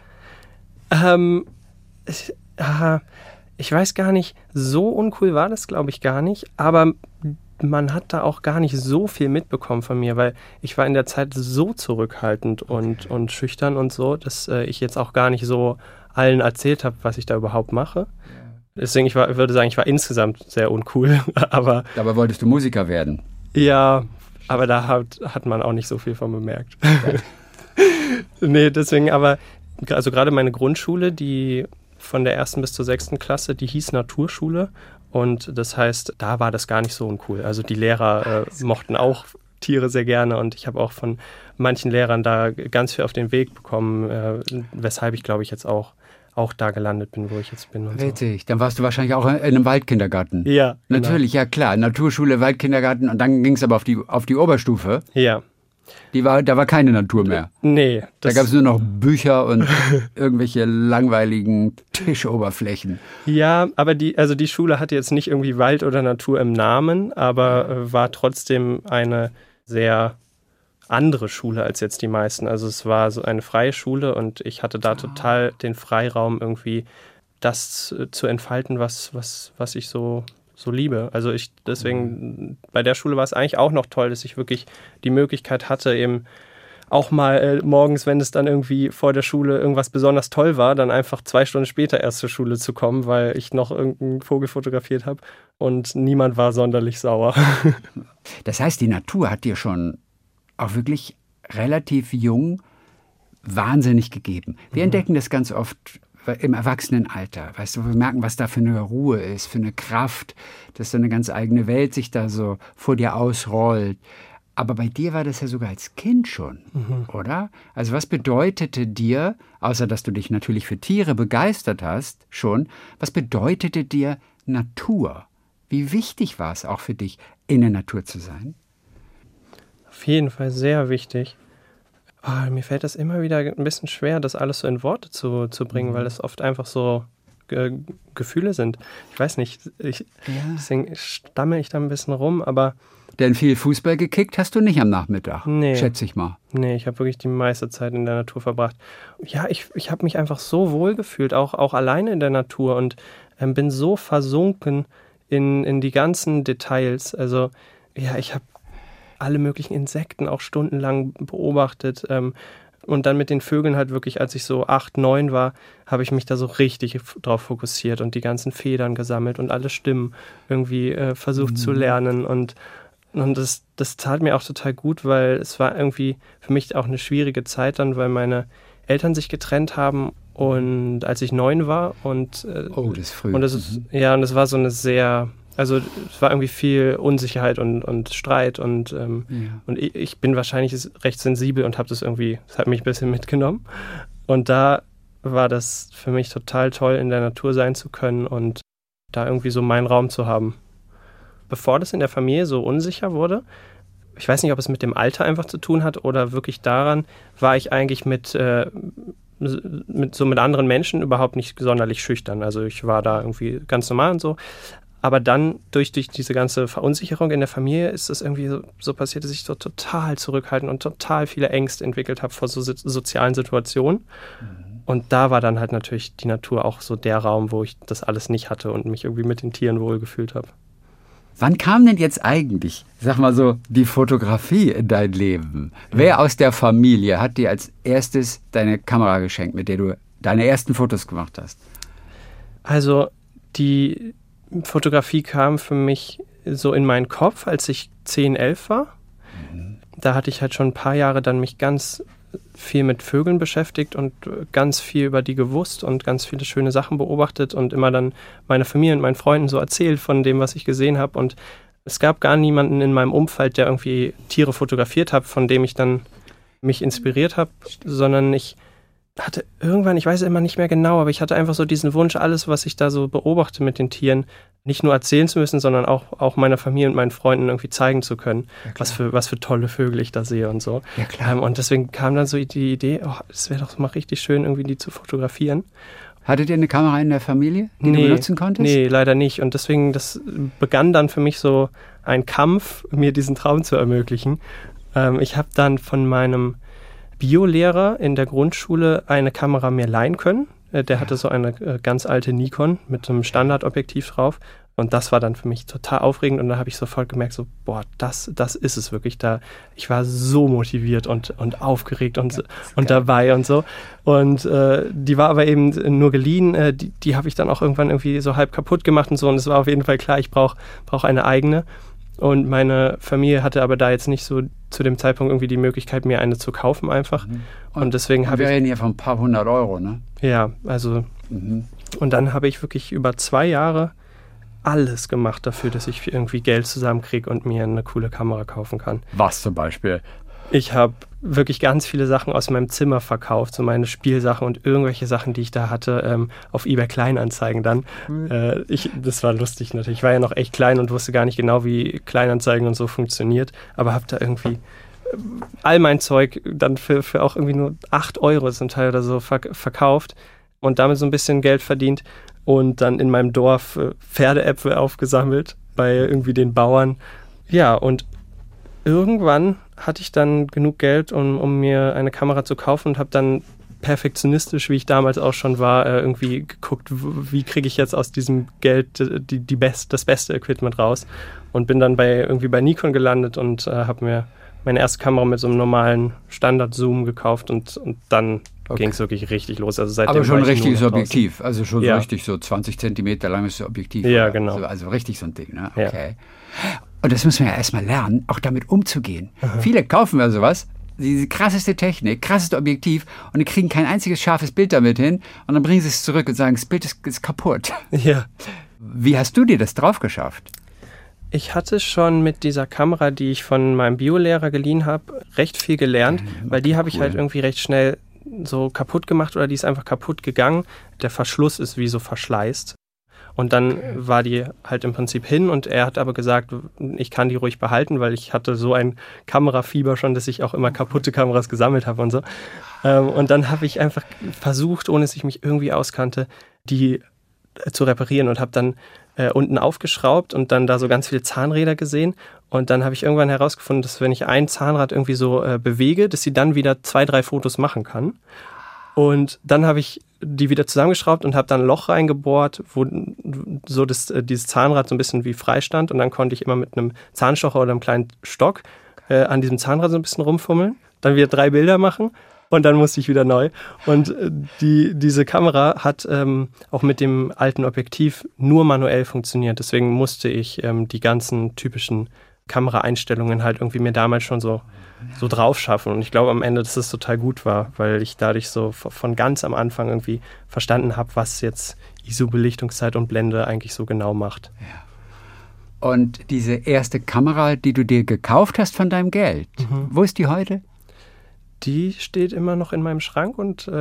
Ich weiß gar nicht, so uncool war das, glaube ich, gar nicht, aber man hat da auch gar nicht so viel mitbekommen von mir, weil ich war in der Zeit so zurückhaltend und schüchtern und so, dass ich jetzt auch gar nicht so allen erzählt habe, was ich da überhaupt mache. Deswegen, ich würde sagen, ich war insgesamt sehr uncool. Aber dabei wolltest du Musiker werden. Ja, aber da hat man auch nicht so viel von bemerkt. Nee, deswegen, aber also gerade meine Grundschule, die von der 1. bis zur 6. Klasse, die hieß Naturschule. Und das heißt, da war das gar nicht so uncool. Also die Lehrer mochten auch Tiere sehr gerne und ich habe auch von manchen Lehrern da ganz viel auf den Weg bekommen, weshalb ich, glaube ich, jetzt auch da gelandet bin, wo ich jetzt bin. Und richtig, dann warst du wahrscheinlich auch in einem Waldkindergarten. Ja, natürlich, genau. Ja klar, Naturschule, Waldkindergarten und dann ging es aber auf die Oberstufe. Ja. Da war keine Natur mehr. Nee. Da gab es nur noch Bücher und irgendwelche langweiligen Tischoberflächen. Ja, aber die Schule hatte jetzt nicht irgendwie Wald oder Natur im Namen, aber war trotzdem eine sehr andere Schule als jetzt die meisten. Also es war so eine freie Schule und ich hatte da total den Freiraum, irgendwie das zu entfalten, was ich so liebe. Also deswegen, bei der Schule war es eigentlich auch noch toll, dass ich wirklich die Möglichkeit hatte, eben auch mal morgens, wenn es dann irgendwie vor der Schule irgendwas besonders toll war, dann einfach 2 Stunden später erst zur Schule zu kommen, weil ich noch irgendeinen Vogel fotografiert habe und niemand war sonderlich sauer. Das heißt, die Natur hat dir schon auch wirklich relativ jung wahnsinnig gegeben. Wir entdecken das ganz oft im Erwachsenenalter. Weißt du, wir merken, was da für eine Ruhe ist, für eine Kraft, dass so eine ganz eigene Welt sich da so vor dir ausrollt. Aber bei dir war das ja sogar als Kind schon, oder? Also was bedeutete dir, außer dass du dich natürlich für Tiere begeistert hast, schon, was bedeutete dir Natur? Wie wichtig war es auch für dich, in der Natur zu sein? Auf jeden Fall sehr wichtig. Mir fällt das immer wieder ein bisschen schwer, das alles so in Worte zu bringen, weil es oft einfach so Gefühle sind. Ich weiß nicht, deswegen stamme ich da ein bisschen rum, aber... Denn viel Fußball gekickt hast du nicht am Nachmittag, schätze ich mal. Nee, ich habe wirklich die meiste Zeit in der Natur verbracht. Ja, ich habe mich einfach so wohl gefühlt, auch alleine in der Natur und bin so versunken in die ganzen Details. Also ja, ich habe alle möglichen Insekten auch stundenlang beobachtet. Und dann mit den Vögeln halt wirklich, als ich so 8, 9 war, habe ich mich da so richtig drauf fokussiert und die ganzen Federn gesammelt und alle Stimmen irgendwie versucht zu lernen. Und das tat mir auch total gut, weil es war irgendwie für mich auch eine schwierige Zeit dann, weil meine Eltern sich getrennt haben und als ich 9 war und das ist früh. Und es war so eine sehr... Also es war irgendwie viel Unsicherheit und Streit und ich bin wahrscheinlich recht sensibel und das hat mich ein bisschen mitgenommen. Und da war das für mich total toll, in der Natur sein zu können und da irgendwie so meinen Raum zu haben. Bevor das in der Familie so unsicher wurde, ich weiß nicht, ob es mit dem Alter einfach zu tun hat oder wirklich daran, war ich eigentlich mit anderen Menschen überhaupt nicht sonderlich schüchtern. Also ich war da irgendwie ganz normal und so. Aber dann durch diese ganze Verunsicherung in der Familie ist es irgendwie so passiert, dass ich so total zurückhaltend und total viele Ängste entwickelt habe vor so sozialen Situationen. Und da war dann halt natürlich die Natur auch so der Raum, wo ich das alles nicht hatte und mich irgendwie mit den Tieren wohlgefühlt habe. Wann kam denn jetzt eigentlich, sag mal so, die Fotografie in dein Leben? Wer aus der Familie hat dir als erstes deine Kamera geschenkt, mit der du deine ersten Fotos gemacht hast? Also die Fotografie kam für mich so in meinen Kopf, als ich 10, 11 war. Da hatte ich halt schon ein paar Jahre dann mich ganz viel mit Vögeln beschäftigt und ganz viel über die gewusst und ganz viele schöne Sachen beobachtet und immer dann meiner Familie und meinen Freunden so erzählt von dem, was ich gesehen habe. Und es gab gar niemanden in meinem Umfeld, der irgendwie Tiere fotografiert hat, von dem ich dann mich inspiriert habe, sondern ich hatte irgendwann, ich weiß immer nicht mehr genau, aber ich hatte einfach so diesen Wunsch, alles, was ich da so beobachte mit den Tieren, nicht nur erzählen zu müssen, sondern auch meiner Familie und meinen Freunden irgendwie zeigen zu können, was für tolle Vögel ich da sehe und so. Ja, klar. Und deswegen kam dann so die Idee, es wäre doch mal richtig schön, irgendwie die zu fotografieren. Hattet ihr eine Kamera in der Familie, die du benutzen konntest? Nee, leider nicht. Und deswegen, das begann dann für mich so ein Kampf, mir diesen Traum zu ermöglichen. Ich habe dann von meinem Biolehrer in der Grundschule eine Kamera mir leihen können. Der hatte so eine ganz alte Nikon mit einem Standardobjektiv drauf. Und das war dann für mich total aufregend. Und da habe ich sofort gemerkt, so, boah, das ist es wirklich. Ich war so motiviert und aufgeregt und dabei und so. Und die war aber eben nur geliehen. Die habe ich dann auch irgendwann irgendwie so halb kaputt gemacht und so. Und es war auf jeden Fall klar, ich brauch eine eigene. Und meine Familie hatte aber da jetzt nicht so zu dem Zeitpunkt irgendwie die Möglichkeit, mir eine zu kaufen einfach. Und deswegen habe ich... Wir reden hier von ein paar 100 Euro, ne? Ja, also... Und dann habe ich wirklich über 2 Jahre alles gemacht dafür, dass ich irgendwie Geld zusammenkriege und mir eine coole Kamera kaufen kann. Was zum Beispiel? Ich habe wirklich ganz viele Sachen aus meinem Zimmer verkauft, so meine Spielsachen und irgendwelche Sachen, die ich da hatte, auf eBay Kleinanzeigen dann. Das war lustig natürlich. Ich war ja noch echt klein und wusste gar nicht genau, wie Kleinanzeigen und so funktioniert, aber habe da irgendwie all mein Zeug dann für auch irgendwie nur 8 Euro zum Teil oder so verkauft und damit so ein bisschen Geld verdient und dann in meinem Dorf Pferdeäpfel aufgesammelt bei irgendwie den Bauern. Ja, und irgendwann hatte ich dann genug Geld, um mir eine Kamera zu kaufen und habe dann perfektionistisch, wie ich damals auch schon war, irgendwie geguckt, wie kriege ich jetzt aus diesem Geld das beste Equipment raus und bin dann bei Nikon gelandet und habe mir meine erste Kamera mit so einem normalen Standard-Zoom gekauft und dann ging es wirklich richtig los. Also seitdem aber schon ein war ich richtiges nur noch Objektiv, draußen. also schon so Ja. richtig so 20 Zentimeter langes Objektiv. Ja, oder? genau. Also richtig so ein Ding, ne? Ja. Okay. Und das müssen wir ja erstmal lernen, auch damit umzugehen. Viele kaufen ja sowas, diese krasseste Technik, krasseste Objektiv und die kriegen kein einziges scharfes Bild damit hin und dann bringen sie es zurück und sagen, das Bild ist kaputt. Ja. Wie hast du dir das drauf geschafft? Ich hatte schon mit dieser Kamera, die ich von meinem Biolehrer geliehen habe, recht viel gelernt, weil die habe ich halt irgendwie recht schnell so kaputt gemacht oder die ist einfach kaputt gegangen. Der Verschluss ist wie so verschleißt. Und dann war die halt im Prinzip hin und er hat aber gesagt, ich kann die ruhig behalten, weil ich hatte so ein Kamerafieber schon, dass ich auch immer kaputte Kameras gesammelt habe und so. Und dann habe ich einfach versucht, ohne dass ich mich irgendwie auskannte, die zu reparieren und habe dann unten aufgeschraubt und dann da so ganz viele Zahnräder gesehen. Und dann habe ich irgendwann herausgefunden, dass wenn ich ein Zahnrad irgendwie so bewege, dass sie dann wieder 2, 3 Fotos machen kann. Und dann habe ich die wieder zusammengeschraubt und habe dann ein Loch reingebohrt, wo so dieses Zahnrad so ein bisschen wie frei stand. Und dann konnte ich immer mit einem Zahnstocher oder einem kleinen Stock an diesem Zahnrad so ein bisschen rumfummeln. Dann wieder 3 Bilder machen und dann musste ich wieder neu. Und diese Kamera hat auch mit dem alten Objektiv nur manuell funktioniert. Deswegen musste ich die ganzen typischen Kameraeinstellungen halt irgendwie mir damals schon so drauf schaffen. Und ich glaube am Ende, dass es total gut war, weil ich dadurch so von ganz am Anfang irgendwie verstanden habe, was jetzt ISO-Belichtungszeit und Blende eigentlich so genau macht. Ja. Und diese erste Kamera, die du dir gekauft hast von deinem Geld, wo ist die heute? Die steht immer noch in meinem Schrank und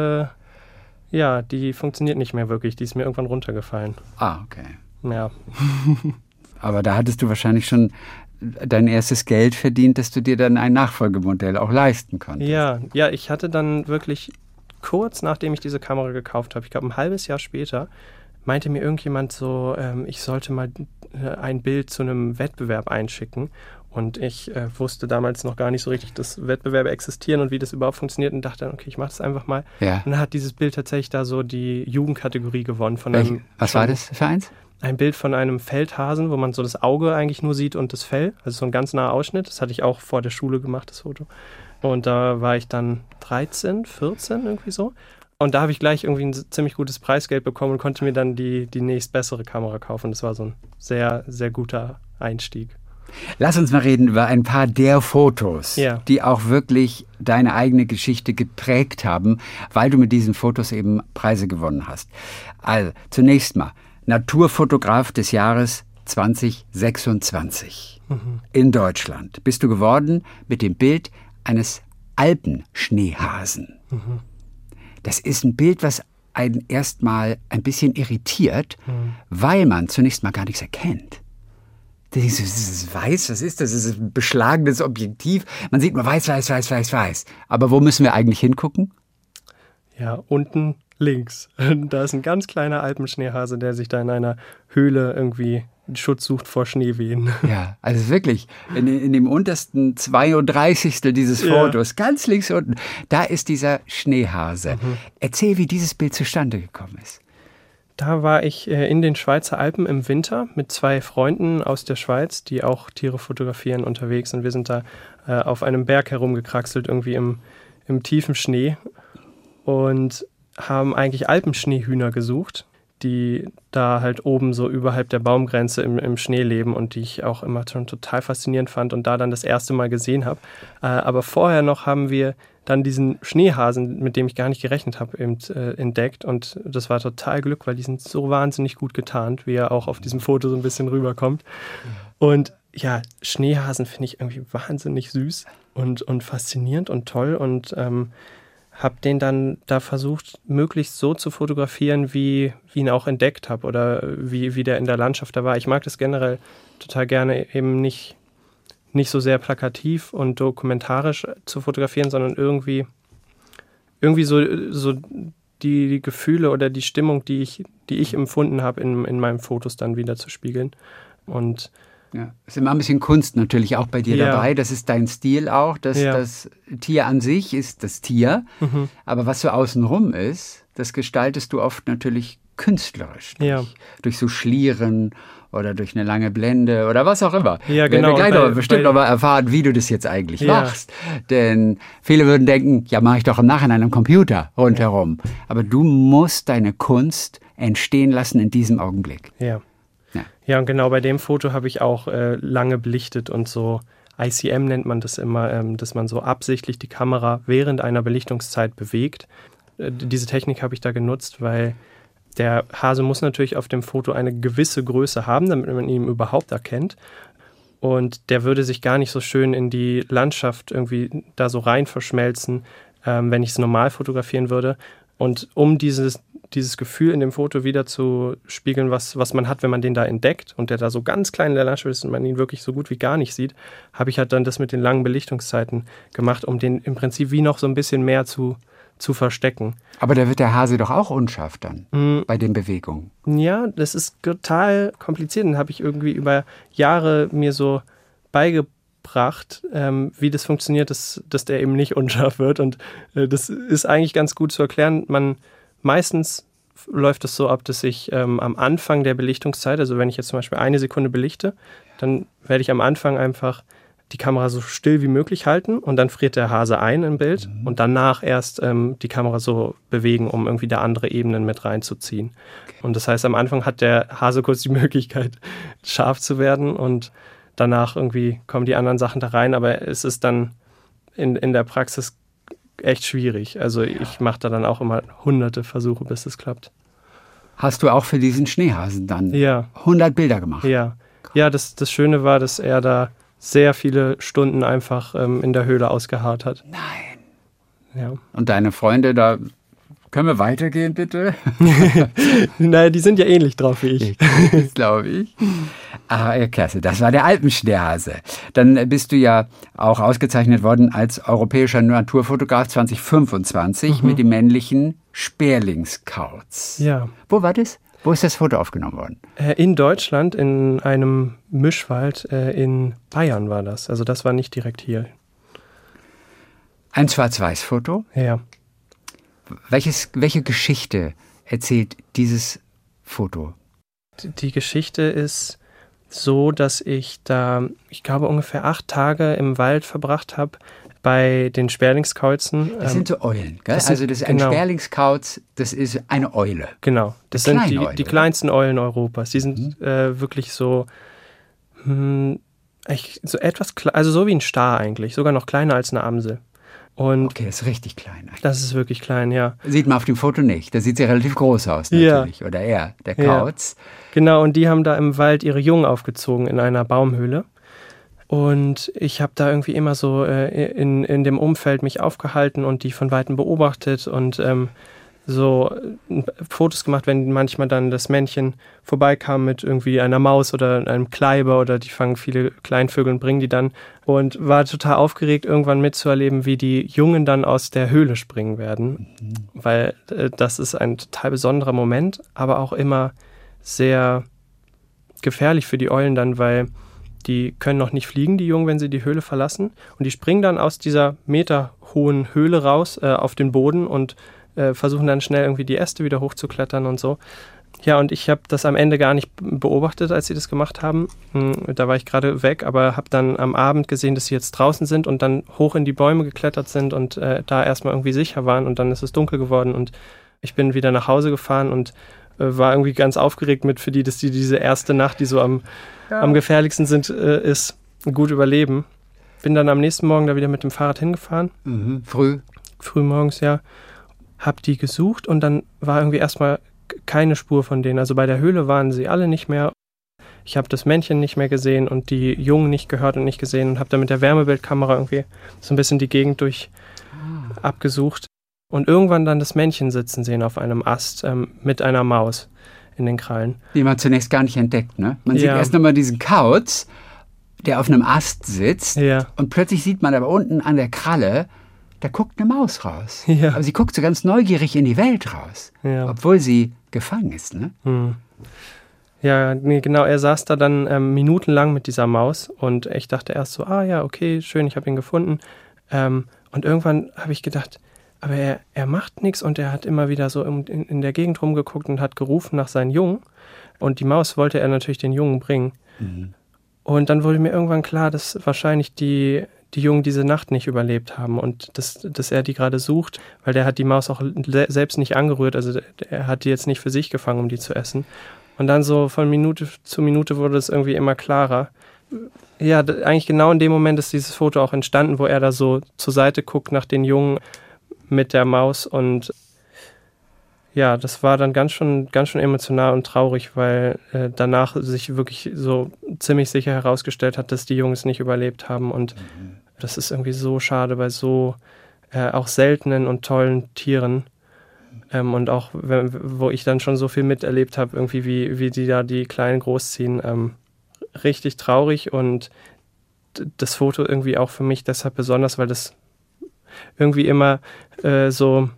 die funktioniert nicht mehr wirklich. Die ist mir irgendwann runtergefallen. Ah, okay. Ja. Aber da hattest du wahrscheinlich schon dein erstes Geld verdient, dass du dir dann ein Nachfolgemodell auch leisten konntest. Ja, ich hatte dann wirklich kurz nachdem ich diese Kamera gekauft habe, ich glaube ein halbes Jahr später, meinte mir irgendjemand so, ich sollte mal ein Bild zu einem Wettbewerb einschicken. Und ich wusste damals noch gar nicht so richtig, dass Wettbewerbe existieren und wie das überhaupt funktioniert und dachte dann, okay, ich mache das einfach mal. Ja. Und dann hat dieses Bild tatsächlich da so die Jugendkategorie gewonnen. Was war das für eins? Ein Bild von einem Feldhasen, wo man so das Auge eigentlich nur sieht und das Fell. Also so ein ganz naher Ausschnitt. Das hatte ich auch vor der Schule gemacht, das Foto. Und da war ich dann 13, 14 irgendwie so. Und da habe ich gleich irgendwie ein ziemlich gutes Preisgeld bekommen und konnte mir dann die nächstbessere Kamera kaufen. Das war so ein sehr, sehr guter Einstieg. Lass uns mal reden über ein paar der Fotos, die auch wirklich deine eigene Geschichte geprägt haben, weil du mit diesen Fotos eben Preise gewonnen hast. Also, zunächst mal, Naturfotograf des Jahres 2026 in Deutschland bist du geworden mit dem Bild eines Alpenschneehasen. Das ist ein Bild, was einen erstmal ein bisschen irritiert, weil man zunächst mal gar nichts erkennt. Das ist weiß, was ist das? Das ist ein beschlagenes Objektiv. Man sieht nur weiß. Aber wo müssen wir eigentlich hingucken? Ja, unten links. Da ist ein ganz kleiner Alpenschneehase, der sich da in einer Höhle irgendwie Schutz sucht vor Schneewehen. Ja, also wirklich, in dem untersten 32. dieses Fotos, ganz links unten, da ist dieser Schneehase. Erzähl, wie dieses Bild zustande gekommen ist. Da war ich in den Schweizer Alpen im Winter mit 2 Freunden aus der Schweiz, die auch Tiere fotografieren, unterwegs. Und wir sind da auf einem Berg herumgekraxelt, irgendwie im tiefen Schnee. Und haben eigentlich Alpenschneehühner gesucht, die da halt oben so überhalb der Baumgrenze im Schnee leben und die ich auch immer schon total faszinierend fand und da dann das erste Mal gesehen habe. Aber vorher noch haben wir dann diesen Schneehasen, mit dem ich gar nicht gerechnet habe, entdeckt und das war total Glück, weil die sind so wahnsinnig gut getarnt, wie er auch auf diesem Foto so ein bisschen rüberkommt. Und ja, Schneehasen finde ich irgendwie wahnsinnig süß und faszinierend und toll und habe den dann da versucht, möglichst so zu fotografieren, wie ich ihn auch entdeckt habe oder wie der in der Landschaft da war. Ich mag das generell total gerne, eben nicht so sehr plakativ und dokumentarisch zu fotografieren, sondern irgendwie so die Gefühle oder die Stimmung, die ich empfunden habe, in meinen Fotos dann wieder zu spiegeln. Und ja, ist immer ein bisschen Kunst natürlich auch bei dir dabei. Das ist dein Stil auch. Das Tier an sich ist das Tier. Aber was so außenrum ist, das gestaltest du oft natürlich künstlerisch. Ja. Durch so Schlieren oder durch eine lange Blende oder was auch immer. Ja, genau. Wir gleich noch bestimmt noch mal erfahren, wie du das jetzt eigentlich machst. Denn viele würden denken, ja, mache ich doch im Nachhinein am Computer rundherum. Ja. Aber du musst deine Kunst entstehen lassen in diesem Augenblick. Ja. Ja, und genau bei dem Foto habe ich auch lange belichtet und so ICM nennt man das immer, dass man so absichtlich die Kamera während einer Belichtungszeit bewegt. Diese Technik habe ich da genutzt, weil der Hase muss natürlich auf dem Foto eine gewisse Größe haben, damit man ihn überhaupt erkennt. Und der würde sich gar nicht so schön in die Landschaft irgendwie da so rein verschmelzen, wenn ich es normal fotografieren würde. Und um dieses Gefühl in dem Foto wieder zu spiegeln, was man hat, wenn man den da entdeckt und der da so ganz klein in der Landschaft ist und man ihn wirklich so gut wie gar nicht sieht, habe ich halt dann das mit den langen Belichtungszeiten gemacht, um den im Prinzip wie noch so ein bisschen mehr zu verstecken. Aber da wird der Hase doch auch unscharf dann bei den Bewegungen. Ja, das ist total kompliziert. Und habe ich irgendwie über Jahre mir so beigebracht, wie das funktioniert, dass der eben nicht unscharf wird. Und das ist eigentlich ganz gut zu erklären. Meistens läuft es so ab, dass ich am Anfang der Belichtungszeit, also wenn ich jetzt zum Beispiel 1 Sekunde belichte, dann werde ich am Anfang einfach die Kamera so still wie möglich halten und dann friert der Hase ein im Bild und danach erst die Kamera so bewegen, um irgendwie da andere Ebenen mit reinzuziehen. Okay. Und das heißt, am Anfang hat der Hase kurz die Möglichkeit, scharf zu werden und danach irgendwie kommen die anderen Sachen da rein, aber es ist dann in der Praxis echt schwierig. Also ich mache da dann auch immer hunderte Versuche, bis es klappt. Hast du auch für diesen Schneehasen dann 100 Bilder gemacht? Ja, das Schöne war, dass er da sehr viele Stunden einfach in der Höhle ausgeharrt hat. Nein. Ja. Und deine Freunde, da können wir weitergehen, bitte? Nein, die sind ja ähnlich drauf wie ich. Das glaube ich. Ah, ja, klasse. Das war der Alpenschneehase. Dann bist du ja auch ausgezeichnet worden als europäischer Naturfotograf 2025 mit dem männlichen Sperlingskauz. Ja. Wo war das? Wo ist das Foto aufgenommen worden? In Deutschland, in einem Mischwald in Bayern war das. Also das war nicht direkt hier. Ein Schwarz-Weiß-Foto? Ja. Welche Geschichte erzählt dieses Foto? Die Geschichte ist so, dass ich da, ich glaube, ungefähr 8 Tage im Wald verbracht habe bei den Sperlingskrauzen. Das sind so Eulen, gell? Also das ist ein Sperlingskauz, das ist eine Eule. Genau, das sind die kleinsten Eulen Europas. Die sind wirklich so, so etwas, also so wie ein Star eigentlich, sogar noch kleiner als eine Amsel. Und okay, das ist richtig klein eigentlich. Das ist wirklich klein, ja. Sieht man auf dem Foto nicht. Da sieht sie relativ groß aus natürlich. Ja. Oder der Kauz. Ja. Genau, und die haben da im Wald ihre Jungen aufgezogen in einer Baumhöhle. Und ich habe da irgendwie immer so in dem Umfeld mich aufgehalten und die von Weitem beobachtet und so Fotos gemacht, wenn manchmal dann das Männchen vorbeikam mit irgendwie einer Maus oder einem Kleiber oder die fangen viele Kleinvögel und bringen die dann und war total aufgeregt, irgendwann mitzuerleben, wie die Jungen dann aus der Höhle springen werden, weil das ist ein total besonderer Moment, aber auch immer sehr gefährlich für die Eulen dann, weil die können noch nicht fliegen, die Jungen, wenn sie die Höhle verlassen und die springen dann aus dieser meterhohen Höhle raus auf den Boden und versuchen dann schnell irgendwie die Äste wieder hochzuklettern und so. Ja, und ich habe das am Ende gar nicht beobachtet, als sie das gemacht haben. Da war ich gerade weg, aber habe dann am Abend gesehen, dass sie jetzt draußen sind und dann hoch in die Bäume geklettert sind und da erstmal irgendwie sicher waren und dann ist es dunkel geworden und ich bin wieder nach Hause gefahren und war irgendwie ganz aufgeregt für die, dass die diese erste Nacht, die so am gefährlichsten sind, ist, gut überleben. Bin dann am nächsten Morgen da wieder mit dem Fahrrad hingefahren. Früh morgens, ja. Hab die gesucht und dann war irgendwie erstmal keine Spur von denen. Also bei der Höhle waren sie alle nicht mehr. Ich habe das Männchen nicht mehr gesehen und die Jungen nicht gehört und nicht gesehen und habe dann mit der Wärmebildkamera irgendwie so ein bisschen die Gegend abgesucht und irgendwann dann das Männchen sitzen sehen auf einem Ast mit einer Maus in den Krallen. Die man zunächst gar nicht entdeckt, ne? Man sieht erst nochmal diesen Kauz, der auf einem Ast sitzt und plötzlich sieht man aber unten an der Kralle, da guckt eine Maus raus. Ja. Aber sie guckt so ganz neugierig in die Welt raus, obwohl sie gefangen ist, ne? Ja, nee, genau. Er saß da dann minutenlang mit dieser Maus und ich dachte erst so, okay, schön, ich habe ihn gefunden. Und irgendwann habe ich gedacht, aber er macht nichts und er hat immer wieder so in der Gegend rumgeguckt und hat gerufen nach seinen Jungen. Und die Maus wollte er natürlich den Jungen bringen. Mhm. Und dann wurde mir irgendwann klar, dass wahrscheinlich die Jungen diese Nacht nicht überlebt haben und dass er die gerade sucht, weil der hat die Maus auch selbst nicht angerührt. Also er hat die jetzt nicht für sich gefangen, um die zu essen. Und dann so von Minute zu Minute wurde es irgendwie immer klarer. Ja, eigentlich genau in dem Moment ist dieses Foto auch entstanden, wo er da so zur Seite guckt nach den Jungen mit der Maus. Und ja, das war dann ganz schön emotional und traurig, weil danach sich wirklich so ziemlich sicher herausgestellt hat, dass die Jungs nicht überlebt haben. Und das ist irgendwie so schade bei so auch seltenen und tollen Tieren. Und auch, wo ich dann schon so viel miterlebt habe, irgendwie wie die da die Kleinen großziehen, richtig traurig. Und das Foto irgendwie auch für mich deshalb besonders, weil das irgendwie immer so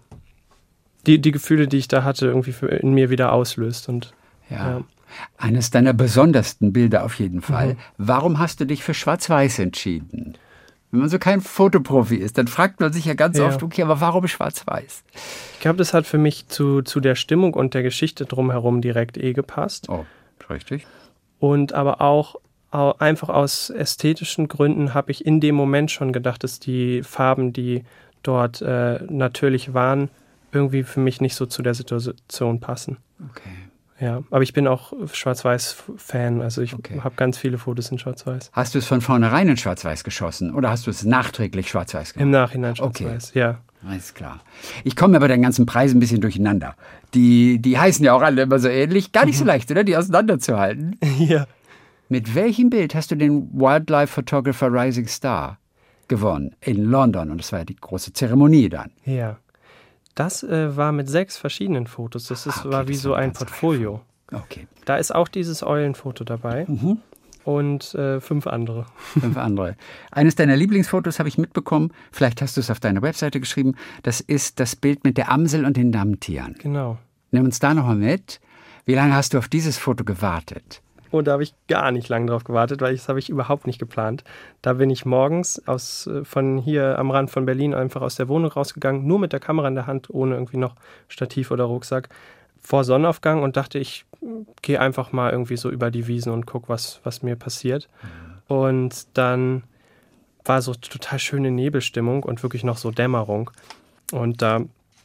die Gefühle, die ich da hatte, irgendwie in mir wieder auslöst. Und ja. Eines deiner besondersten Bilder auf jeden Fall. Warum hast du dich für Schwarz-Weiß entschieden? Wenn man so kein Fotoprofi ist, dann fragt man sich ja ganz oft, okay, aber warum Schwarz-Weiß? Ich glaube, das hat für mich zu der Stimmung und der Geschichte drumherum direkt gepasst. Oh, richtig. Und aber auch einfach aus ästhetischen Gründen habe ich in dem Moment schon gedacht, dass die Farben, die dort natürlich waren, irgendwie für mich nicht so zu der Situation passen. Okay. Ja, aber ich bin auch Schwarz-Weiß-Fan, also ich habe ganz viele Fotos in Schwarz-Weiß. Hast du es von vornherein in Schwarz-Weiß geschossen oder hast du es nachträglich Schwarz-Weiß gemacht? Im Nachhinein Schwarz-Weiß, ja. Alles klar. Ich komme aber den ganzen Preisen ein bisschen durcheinander. Die heißen ja auch alle immer so ähnlich. Gar nicht so leicht, oder? Die auseinanderzuhalten. Ja. Mit welchem Bild hast du den Wildlife Photographer Rising Star gewonnen? In London. Und das war ja die große Zeremonie dann. Ja. Das war mit 6 verschiedenen Fotos. Das war wie so ein Portfolio. Okay. Da ist auch dieses Eulenfoto dabei und 5 andere. 5 andere. Eines deiner Lieblingsfotos habe ich mitbekommen, vielleicht hast du es auf deiner Webseite geschrieben, das ist das Bild mit der Amsel und den Dammtieren. Genau. Nimm uns da nochmal mit. Wie lange hast du auf dieses Foto gewartet? Und da habe ich gar nicht lange drauf gewartet, weil das habe ich überhaupt nicht geplant. Da bin ich morgens von hier am Rand von Berlin einfach aus der Wohnung rausgegangen, nur mit der Kamera in der Hand, ohne irgendwie noch Stativ oder Rucksack, vor Sonnenaufgang und dachte, ich gehe einfach mal irgendwie so über die Wiesen und gucke, was mir passiert. Und dann war so total schöne Nebelstimmung und wirklich noch so Dämmerung. Und da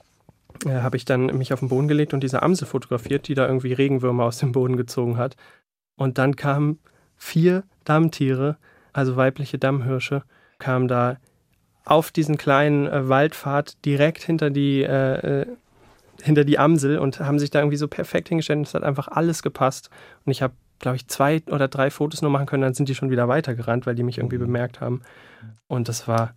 habe ich dann mich auf den Boden gelegt und diese Amsel fotografiert, die da irgendwie Regenwürmer aus dem Boden gezogen hat. Und dann kamen 4 Dammtiere, also weibliche Dammhirsche, kamen da auf diesen kleinen Waldpfad direkt hinter die Amsel und haben sich da irgendwie so perfekt hingestellt. Und es hat einfach alles gepasst. Und ich habe, glaube ich, 2 oder 3 Fotos nur machen können, dann sind die schon wieder weitergerannt, weil die mich irgendwie bemerkt haben. Und das war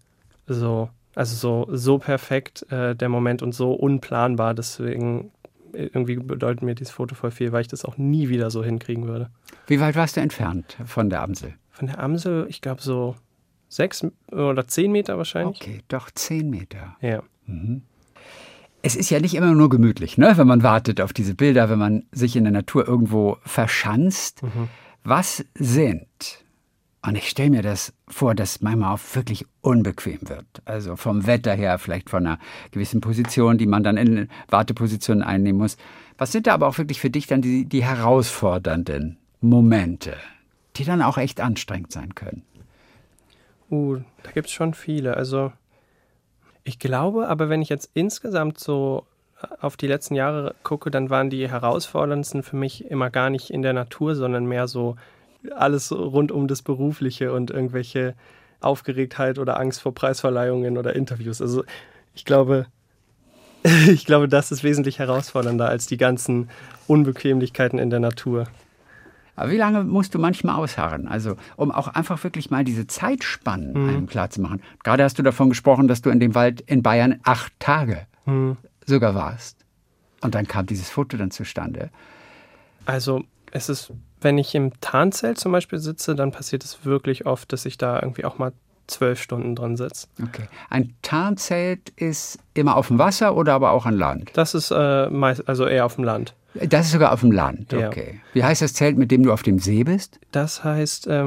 so perfekt, der Moment, und so unplanbar. Deswegen irgendwie bedeutet mir dieses Foto voll viel, weil ich das auch nie wieder so hinkriegen würde. Wie weit warst du entfernt von der Amsel? Von der Amsel, ich glaube so 6 oder 10 Meter wahrscheinlich. Okay, doch 10 Meter. Ja. Es ist ja nicht immer nur gemütlich, ne? Wenn man wartet auf diese Bilder, wenn man sich in der Natur irgendwo verschanzt. Was sind, und ich stelle mir das vor, dass manchmal auch wirklich unbequem wird. Also vom Wetter her, vielleicht von einer gewissen Position, die man dann in Wartepositionen einnehmen muss. Was sind da aber auch wirklich für dich dann die herausfordernden Momente, die dann auch echt anstrengend sein können? Da gibt es schon viele. Also ich glaube, aber wenn ich jetzt insgesamt so auf die letzten Jahre gucke, dann waren die herausforderndsten für mich immer gar nicht in der Natur, sondern mehr so alles rund um das Berufliche und irgendwelche Aufgeregtheit oder Angst vor Preisverleihungen oder Interviews. Also ich glaube, das ist wesentlich herausfordernder als die ganzen Unbequemlichkeiten in der Natur. Aber wie lange musst du manchmal ausharren? Also um auch einfach wirklich mal diese Zeitspannen einem klar zu machen. Gerade hast du davon gesprochen, dass du in dem Wald in Bayern 8 Tage sogar warst. Und dann kam dieses Foto dann zustande. Also es ist, wenn ich im Tarnzelt zum Beispiel sitze, dann passiert es wirklich oft, dass ich da irgendwie auch mal 12 Stunden drin sitze. Okay. Ein Tarnzelt ist immer auf dem Wasser oder aber auch an Land? Das ist also eher auf dem Land. Das ist sogar auf dem Land, okay. Ja. Wie heißt das Zelt, mit dem du auf dem See bist? Das heißt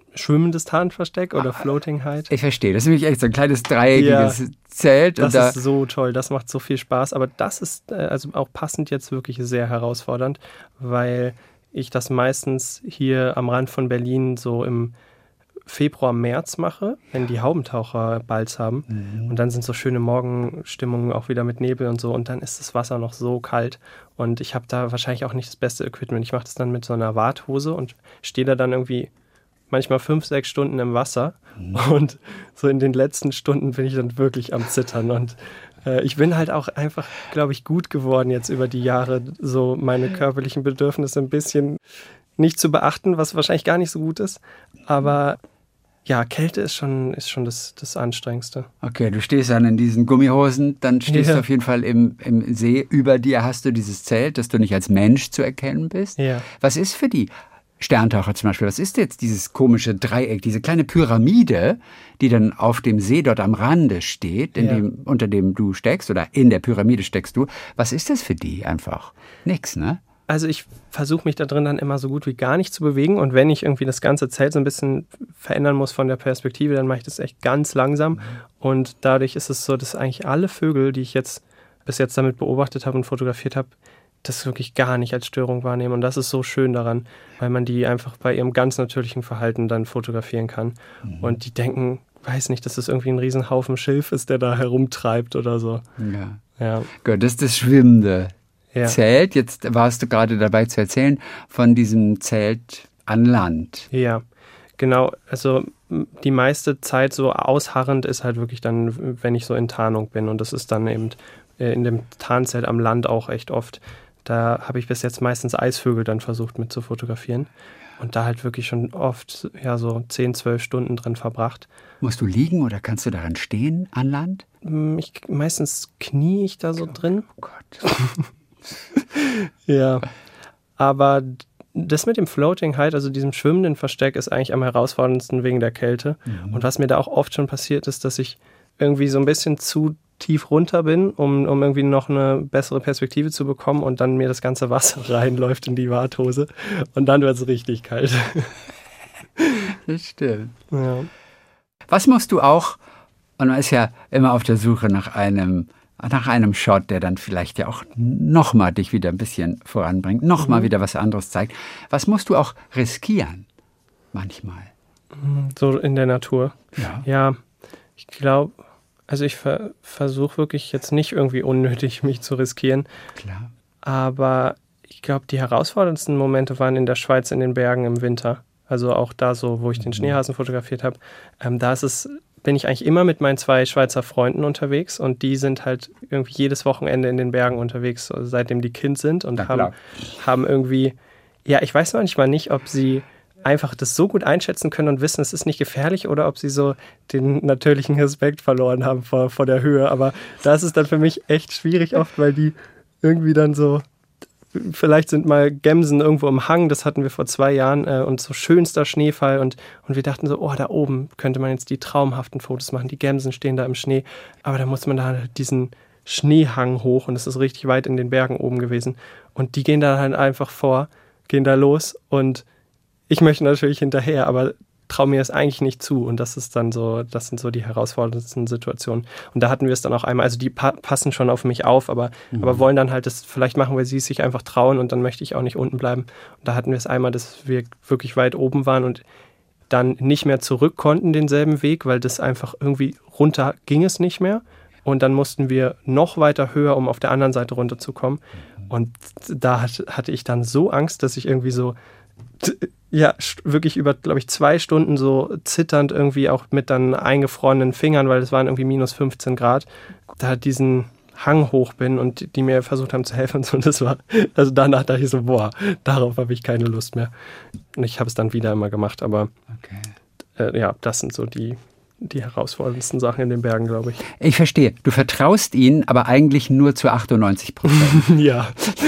schwimmendes Tarnversteck oder Floating Hide. Ich verstehe, das ist nämlich echt so ein kleines dreieckiges Zelt. Das ist so toll, das macht so viel Spaß. Aber das ist also auch passend jetzt wirklich sehr herausfordernd, weil ich das meistens hier am Rand von Berlin so im Februar, März mache, wenn die Haubentaucher Balz haben. Und dann sind so schöne Morgenstimmungen auch wieder mit Nebel und so. Und dann ist das Wasser noch so kalt. Und ich habe da wahrscheinlich auch nicht das beste Equipment. Ich mache das dann mit so einer Warthose und stehe da dann irgendwie manchmal 5-6 Stunden im Wasser. Und so in den letzten Stunden bin ich dann wirklich am Zittern. Und ich bin halt auch einfach, glaube ich, gut geworden jetzt über die Jahre, so meine körperlichen Bedürfnisse ein bisschen nicht zu beachten, was wahrscheinlich gar nicht so gut ist. Aber ja, Kälte ist schon das Anstrengendste. Okay, du stehst dann in diesen Gummihosen, dann stehst du auf jeden Fall im See. Über dir hast du dieses Zelt, dass du nicht als Mensch zu erkennen bist. Ja. Was ist für die Sterntaucher zum Beispiel, was ist jetzt dieses komische Dreieck, diese kleine Pyramide, die dann auf dem See dort am Rande steht, unter dem du steckst oder in der Pyramide steckst du? Was ist das für die einfach? Nix, ne? Also ich versuche mich da drin dann immer so gut wie gar nicht zu bewegen und wenn ich irgendwie das ganze Zelt so ein bisschen verändern muss von der Perspektive, dann mache ich das echt ganz langsam und dadurch ist es so, dass eigentlich alle Vögel, die ich bis jetzt damit beobachtet habe und fotografiert habe, das wirklich gar nicht als Störung wahrnehmen und das ist so schön daran, weil man die einfach bei ihrem ganz natürlichen Verhalten dann fotografieren kann und die denken, weiß nicht, dass das irgendwie ein Riesenhaufen Schilf ist, der da herumtreibt oder so. Ja. Gut, das ist das Schwimmende. Zelt. Jetzt warst du gerade dabei zu erzählen von diesem Zelt an Land. Ja, genau. Also die meiste Zeit so ausharrend ist halt wirklich dann, wenn ich so in Tarnung bin. Und das ist dann eben in dem Tarnzelt am Land auch echt oft. Da habe ich bis jetzt meistens Eisvögel dann versucht mit zu fotografieren. Und da halt wirklich schon oft so 10-12 Stunden drin verbracht. Musst du liegen oder kannst du daran stehen an Land? Meistens knie ich da so drin. Oh Gott. Ja, aber das mit dem Floating Hide, also diesem schwimmenden Versteck, ist eigentlich am herausforderndsten wegen der Kälte. Und was mir da auch oft schon passiert ist, dass ich irgendwie so ein bisschen zu tief runter bin, um irgendwie noch eine bessere Perspektive zu bekommen und dann mir das ganze Wasser reinläuft in die Warthose und dann wird es richtig kalt. Das stimmt. Ja. Was musst du auch, und man ist ja immer auf der Suche nach einem Shot, der dann vielleicht ja auch nochmal dich wieder ein bisschen voranbringt, nochmal wieder was anderes zeigt. Was musst du auch riskieren? Manchmal. So in der Natur. Ja, ich glaube, also ich versuche wirklich jetzt nicht irgendwie unnötig mich zu riskieren. Klar. Aber ich glaube, die herausforderndsten Momente waren in der Schweiz in den Bergen im Winter. Also auch da so, wo ich den Schneehasen fotografiert habe. Bin ich eigentlich immer mit meinen 2 Schweizer Freunden unterwegs und die sind halt irgendwie jedes Wochenende in den Bergen unterwegs, seitdem die Kind sind und haben irgendwie, ich weiß manchmal nicht, ob sie einfach das so gut einschätzen können und wissen, es ist nicht gefährlich oder ob sie so den natürlichen Respekt verloren haben vor der Höhe, aber das ist dann für mich echt schwierig oft, weil die irgendwie dann so, vielleicht sind mal Gämsen irgendwo im Hang, das hatten wir vor 2 Jahren und so schönster Schneefall und wir dachten so, da oben könnte man jetzt die traumhaften Fotos machen, die Gämsen stehen da im Schnee, aber da muss man da halt diesen Schneehang hoch und es ist richtig weit in den Bergen oben gewesen und die gehen da halt einfach gehen da los und ich möchte natürlich hinterher, aber traue mir das eigentlich nicht zu und das sind so die herausforderndsten Situationen. Und da hatten wir es dann auch einmal, also die passen schon auf mich auf, aber wollen dann halt das vielleicht machen, weil sie es sich einfach trauen und dann möchte ich auch nicht unten bleiben. Und da hatten wir es einmal, dass wir wirklich weit oben waren und dann nicht mehr zurück konnten denselben Weg, weil das einfach irgendwie runter ging es nicht mehr. Und dann mussten wir noch weiter höher, um auf der anderen Seite runterzukommen. Und da hatte ich dann so Angst, dass ich irgendwie so wirklich über, glaube ich, 2 Stunden so zitternd irgendwie auch mit dann eingefrorenen Fingern, weil es waren irgendwie minus 15 Grad, da diesen Hang hoch bin und die mir versucht haben zu helfen und so. Und das war, also danach dachte ich so, darauf habe ich keine Lust mehr. Und ich habe es dann wieder immer gemacht, aber das sind so die herausforderndsten Sachen in den Bergen, glaube ich. Ich verstehe. Du vertraust ihnen, aber eigentlich nur zu 98%. Ja.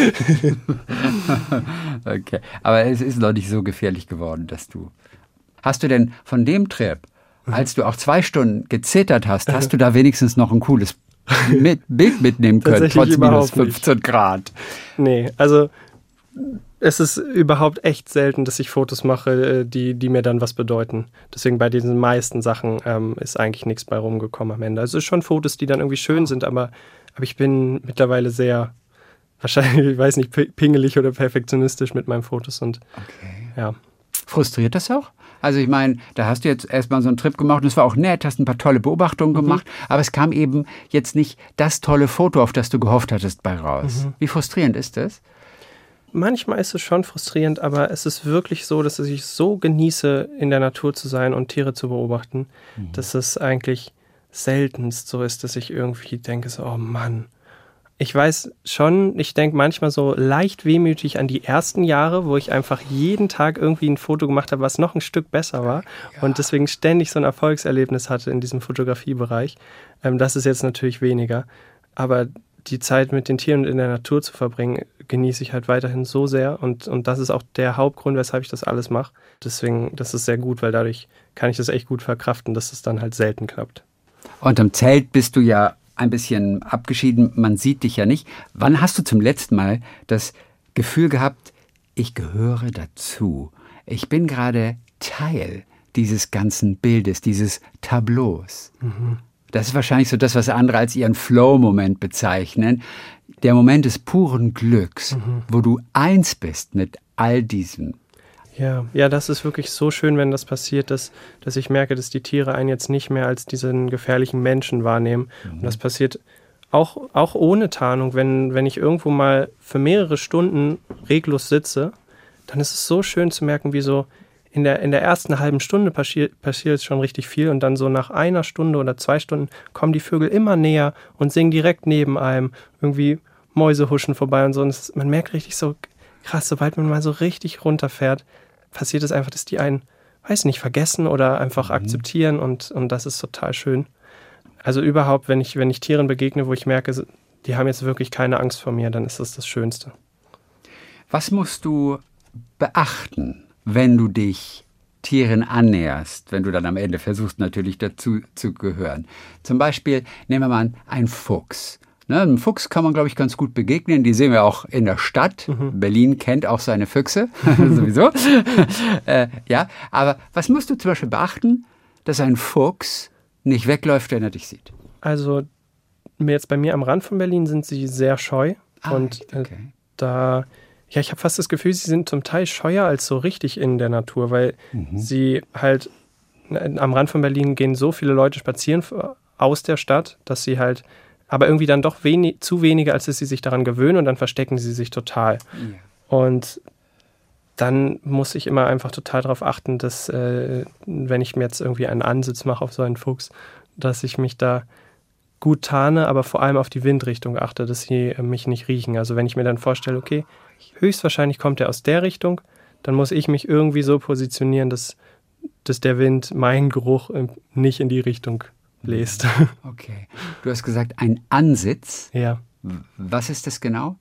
Okay. Aber es ist noch nicht so gefährlich geworden, dass du... Hast du denn von dem Trip, als du auch 2 Stunden gezittert hast du da wenigstens noch ein cooles Bild mitnehmen können, trotz minus 15 Grad? Nee, also es ist überhaupt echt selten, dass ich Fotos mache, die mir dann was bedeuten. Deswegen bei diesen meisten Sachen ist eigentlich nichts bei rumgekommen am Ende. Also es sind schon Fotos, die dann irgendwie schön sind, aber ich bin mittlerweile sehr, wahrscheinlich, ich weiß nicht, pingelig oder perfektionistisch mit meinen Fotos. Und ja. Frustriert das auch? Also ich meine, da hast du jetzt erstmal so einen Trip gemacht und es war auch nett, hast ein paar tolle Beobachtungen gemacht, aber es kam eben jetzt nicht das tolle Foto, auf das du gehofft hattest, bei raus. Wie frustrierend ist das? Manchmal ist es schon frustrierend, aber es ist wirklich so, dass ich so genieße, in der Natur zu sein und Tiere zu beobachten, dass es eigentlich seltenst so ist, dass ich irgendwie denke, so, oh Mann. Ich weiß schon, ich denke manchmal so leicht wehmütig an die ersten Jahre, wo ich einfach jeden Tag irgendwie ein Foto gemacht habe, was noch ein Stück besser war und deswegen ständig so ein Erfolgserlebnis hatte in diesem Fotografiebereich. Das ist jetzt natürlich weniger, aber die Zeit mit den Tieren und in der Natur zu verbringen, genieße ich halt weiterhin so sehr und das ist auch der Hauptgrund, weshalb ich das alles mache. Deswegen, das ist sehr gut, weil dadurch kann ich das echt gut verkraften, dass es dann halt selten klappt. Und im Zelt bist du ja ein bisschen abgeschieden, man sieht dich ja nicht. Wann hast du zum letzten Mal das Gefühl gehabt, ich gehöre dazu? Ich bin gerade Teil dieses ganzen Bildes, dieses Tableaus. Das ist wahrscheinlich so das, was andere als ihren Flow-Moment bezeichnen. Der Moment des puren Glücks, wo du eins bist mit all diesem. Ja, das ist wirklich so schön, wenn das passiert, dass ich merke, dass die Tiere einen jetzt nicht mehr als diesen gefährlichen Menschen wahrnehmen. Und das passiert auch ohne Tarnung. Wenn ich irgendwo mal für mehrere Stunden reglos sitze, dann ist es so schön zu merken, wie so in der ersten halben Stunde passiert schon richtig viel und dann so nach einer Stunde oder 2 Stunden kommen die Vögel immer näher und singen direkt neben einem. Irgendwie Mäuse huschen vorbei und so. Und man merkt richtig so, krass, sobald man mal so richtig runterfährt, passiert es einfach, dass die einen, weiß nicht, vergessen oder einfach akzeptieren und das ist total schön. Also überhaupt, wenn ich Tieren begegne, wo ich merke, die haben jetzt wirklich keine Angst vor mir, dann ist das Schönste. Was musst du beachten, wenn du dich Tieren annäherst, wenn du dann am Ende versuchst, natürlich dazu zu gehören? Zum Beispiel, nehmen wir mal an, ein Fuchs. Einem Fuchs kann man, glaube ich, ganz gut begegnen. Die sehen wir auch in der Stadt. Berlin kennt auch seine Füchse, sowieso. Ja, aber was musst du zum Beispiel beachten, dass ein Fuchs nicht wegläuft, wenn er dich sieht? Also jetzt bei mir am Rand von Berlin sind sie sehr scheu. Und ich habe fast das Gefühl, sie sind zum Teil scheuer als so richtig in der Natur, weil sie halt, am Rand von Berlin gehen so viele Leute spazieren aus der Stadt, dass sie halt aber irgendwie dann doch zu wenige, als dass sie sich daran gewöhnen und dann verstecken sie sich total. Ja. Und dann muss ich immer einfach total darauf achten, dass, wenn ich mir jetzt irgendwie einen Ansitz mache auf so einen Fuchs, dass ich mich da gut tarne, aber vor allem auf die Windrichtung achte, dass sie mich nicht riechen. Also wenn ich mir dann vorstelle, okay, höchstwahrscheinlich kommt er aus der Richtung, dann muss ich mich irgendwie so positionieren, dass der Wind meinen Geruch nicht in die Richtung bläst. Okay. Du hast gesagt, ein Ansitz. Ja. Was ist das genau?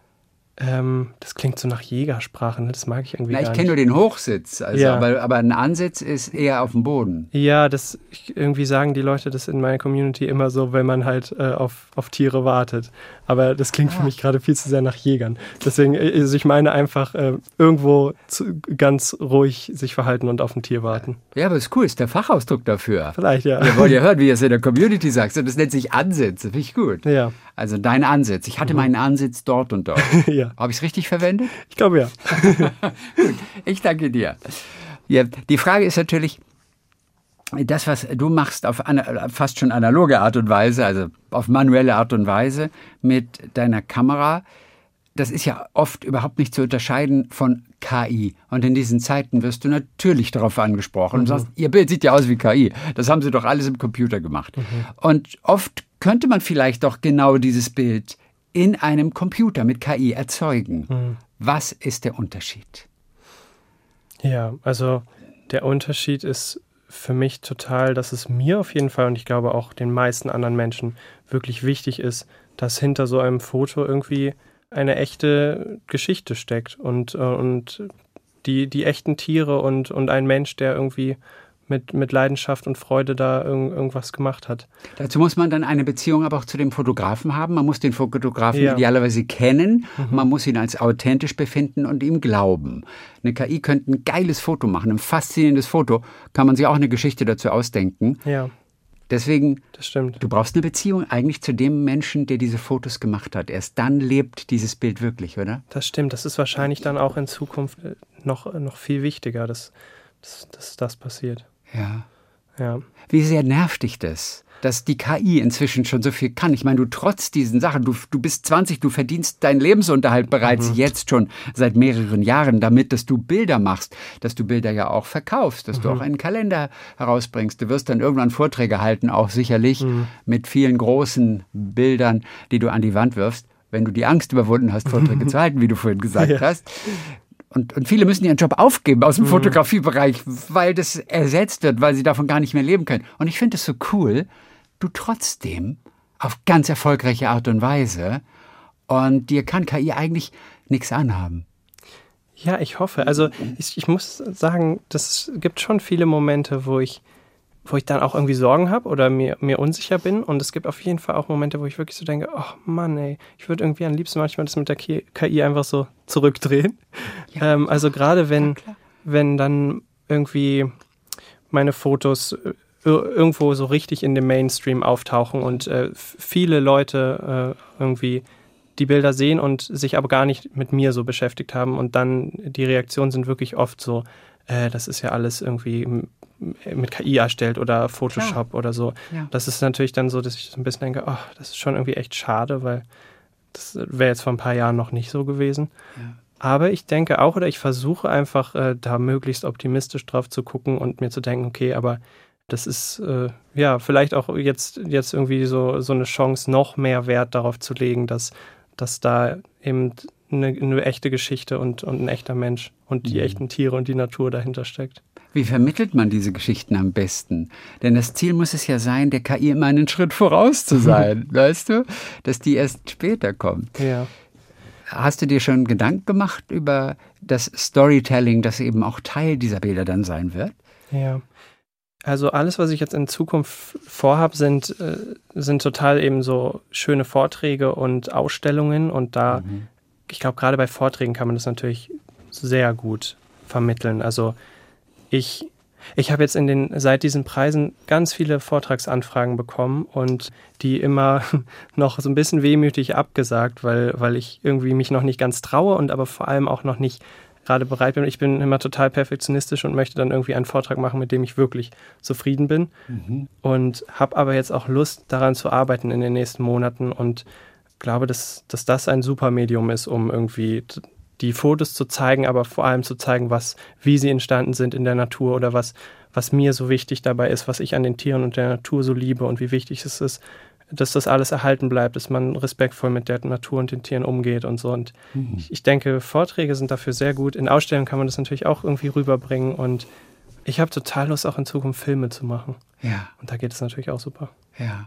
Das klingt so nach Jägersprache, ne? Das mag ich irgendwie gar nicht. Ich kenne nur den Hochsitz, also, ja. aber ein Ansitz ist eher auf dem Boden. Ja, irgendwie sagen die Leute das in meiner Community immer so, wenn man halt auf Tiere wartet. Aber das klingt für mich gerade viel zu sehr nach Jägern. Deswegen, also ich meine einfach irgendwo ganz ruhig sich verhalten und auf ein Tier warten. Ja, aber das ist cool, ist der Fachausdruck dafür. Vielleicht, ja. Wir wollen ja hören, wie ihr es in der Community sagt. Das nennt sich Ansitz, das finde ich gut. Ja. Also dein Ansitz. Ich hatte meinen Ansitz dort und dort. Ja. Habe ich es richtig verwendet? Ich glaube, ja. Gut, ich danke dir. Ja, die Frage ist natürlich, das, was du machst auf fast schon analoge Art und Weise, also auf manuelle Art und Weise mit deiner Kamera, das ist ja oft überhaupt nicht zu unterscheiden von KI. Und in diesen Zeiten wirst du natürlich darauf angesprochen und sagst, ihr Bild sieht ja aus wie KI. Das haben sie doch alles im Computer gemacht. Und oft könnte man vielleicht doch genau dieses Bild in einem Computer mit KI erzeugen. Was ist der Unterschied? Ja, also der Unterschied ist für mich total, dass es mir auf jeden Fall und ich glaube auch den meisten anderen Menschen wirklich wichtig ist, dass hinter so einem Foto irgendwie eine echte Geschichte steckt und die echten Tiere und ein Mensch, der irgendwie mit Leidenschaft und Freude da irgendwas gemacht hat. Dazu muss man dann eine Beziehung aber auch zu dem Fotografen haben. Man muss den Fotografen idealerweise kennen. Man muss ihn als authentisch befinden und ihm glauben. Eine KI könnte ein geiles Foto machen, ein faszinierendes Foto. Kann man sich auch eine Geschichte dazu ausdenken. Ja. Deswegen, das stimmt. Du brauchst eine Beziehung eigentlich zu dem Menschen, der diese Fotos gemacht hat. Erst dann lebt dieses Bild wirklich, oder? Das stimmt. Das ist wahrscheinlich dann auch in Zukunft noch viel wichtiger, dass das passiert. Ja. Wie sehr nervt dich das, dass die KI inzwischen schon so viel kann? Ich meine, du trotz diesen Sachen, du bist 20, du verdienst deinen Lebensunterhalt bereits jetzt schon seit mehreren Jahren damit, dass du Bilder machst, dass du Bilder ja auch verkaufst, dass du auch einen Kalender herausbringst. Du wirst dann irgendwann Vorträge halten, auch sicherlich mit vielen großen Bildern, die du an die Wand wirfst, wenn du die Angst überwunden hast, Vorträge zu halten, wie du vorhin gesagt hast. Und viele müssen ihren Job aufgeben aus dem Fotografiebereich, weil das ersetzt wird, weil sie davon gar nicht mehr leben können. Und ich finde es so cool, du trotzdem auf ganz erfolgreiche Art und Weise, und dir kann KI eigentlich nichts anhaben. Ja, ich hoffe. Also ich muss sagen, es gibt schon viele Momente, wo ich dann auch irgendwie Sorgen habe oder mir unsicher bin. Und es gibt auf jeden Fall auch Momente, wo ich wirklich so denke, oh Mann, ey, ich würde irgendwie am liebsten manchmal das mit der KI einfach so zurückdrehen. Ja. Also gerade wenn dann irgendwie meine Fotos irgendwo so richtig in dem Mainstream auftauchen und viele Leute irgendwie die Bilder sehen und sich aber gar nicht mit mir so beschäftigt haben. Und dann die Reaktionen sind wirklich oft so, das ist ja alles irgendwie mit KI erstellt oder Photoshop oder so. Ja. Das ist natürlich dann so, dass ich so ein bisschen denke, oh, das ist schon irgendwie echt schade, weil das wäre jetzt vor ein paar Jahren noch nicht so gewesen. Ja. Aber ich denke auch, oder ich versuche einfach da möglichst optimistisch drauf zu gucken und mir zu denken, okay, aber das ist vielleicht auch jetzt irgendwie so eine Chance, noch mehr Wert darauf zu legen, dass da eben eine echte Geschichte und ein echter Mensch und die echten Tiere und die Natur dahinter steckt. Wie vermittelt man diese Geschichten am besten? Denn das Ziel muss es ja sein, der KI immer einen Schritt voraus zu sein, weißt du? Dass die erst später kommt. Ja. Hast du dir schon Gedanken gemacht über das Storytelling, das eben auch Teil dieser Bilder dann sein wird? Ja. Also alles, was ich jetzt in Zukunft vorhabe, sind total eben so schöne Vorträge und Ausstellungen. Und da, ich glaube, gerade bei Vorträgen kann man das natürlich sehr gut vermitteln. Also ich habe jetzt seit diesen Preisen ganz viele Vortragsanfragen bekommen und die immer noch so ein bisschen wehmütig abgesagt, weil ich irgendwie mich noch nicht ganz traue und aber vor allem auch noch nicht gerade bereit bin. Ich bin immer total perfektionistisch und möchte dann irgendwie einen Vortrag machen, mit dem ich wirklich zufrieden bin. Und habe aber jetzt auch Lust, daran zu arbeiten in den nächsten Monaten und glaube, dass das ein super Medium ist, um irgendwie die Fotos zu zeigen, aber vor allem zu zeigen, wie sie entstanden sind in der Natur oder was mir so wichtig dabei ist, was ich an den Tieren und der Natur so liebe und wie wichtig es ist, dass das alles erhalten bleibt, dass man respektvoll mit der Natur und den Tieren umgeht und so. Und ich denke, Vorträge sind dafür sehr gut. In Ausstellungen kann man das natürlich auch irgendwie rüberbringen und ich habe total Lust, auch in Zukunft Filme zu machen. Ja. Und da geht es natürlich auch super. Ja.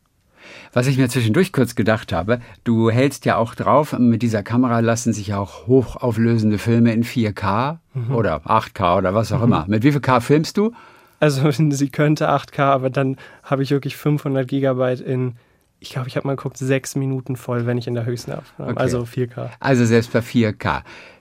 Was ich mir zwischendurch kurz gedacht habe, du hältst ja auch drauf, mit dieser Kamera lassen sich auch hochauflösende Filme in 4K oder 8K oder was auch immer. Mit wie viel K filmst du? Also sie könnte 8K, aber dann habe ich wirklich 500 Gigabyte ich glaube, ich habe mal geguckt, 6 Minuten voll, wenn ich in der höchsten Aufnahme, okay. Also 4K. Also selbst bei 4K.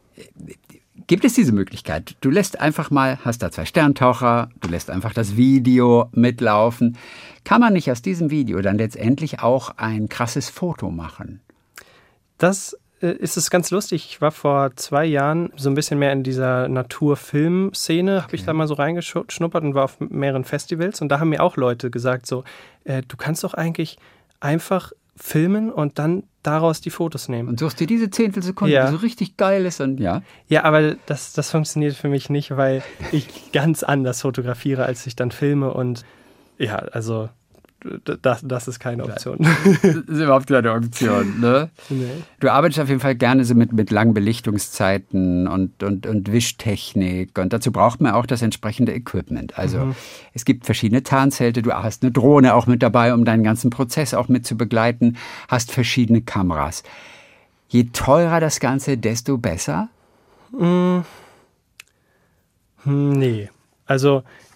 Gibt es diese Möglichkeit? Du lässt einfach mal, hast da 2 Sterntaucher, du lässt einfach das Video mitlaufen. Kann man nicht aus diesem Video dann letztendlich auch ein krasses Foto machen? Das ist es ganz lustig. Ich war vor 2 Jahren so ein bisschen mehr in dieser Naturfilm-Szene, habe ich da mal so reingeschnuppert und war auf mehreren Festivals. Und da haben mir auch Leute gesagt, so, du kannst doch eigentlich einfach filmen und dann daraus die Fotos nehmen. Und suchst dir diese Zehntelsekunde, die so richtig geil ist. Und ja, aber das funktioniert für mich nicht, weil ich ganz anders fotografiere, als ich dann filme. Und ja, also das ist keine Option. Das ist überhaupt keine Option, ne? Nee. Du arbeitest auf jeden Fall gerne so mit langen Belichtungszeiten und Wischtechnik. Und dazu braucht man auch das entsprechende Equipment. Also es gibt verschiedene Tarnzelte. Du hast eine Drohne auch mit dabei, um deinen ganzen Prozess auch mit zu begleiten. Hast verschiedene Kameras. Je teurer das Ganze, desto besser? Nee. Also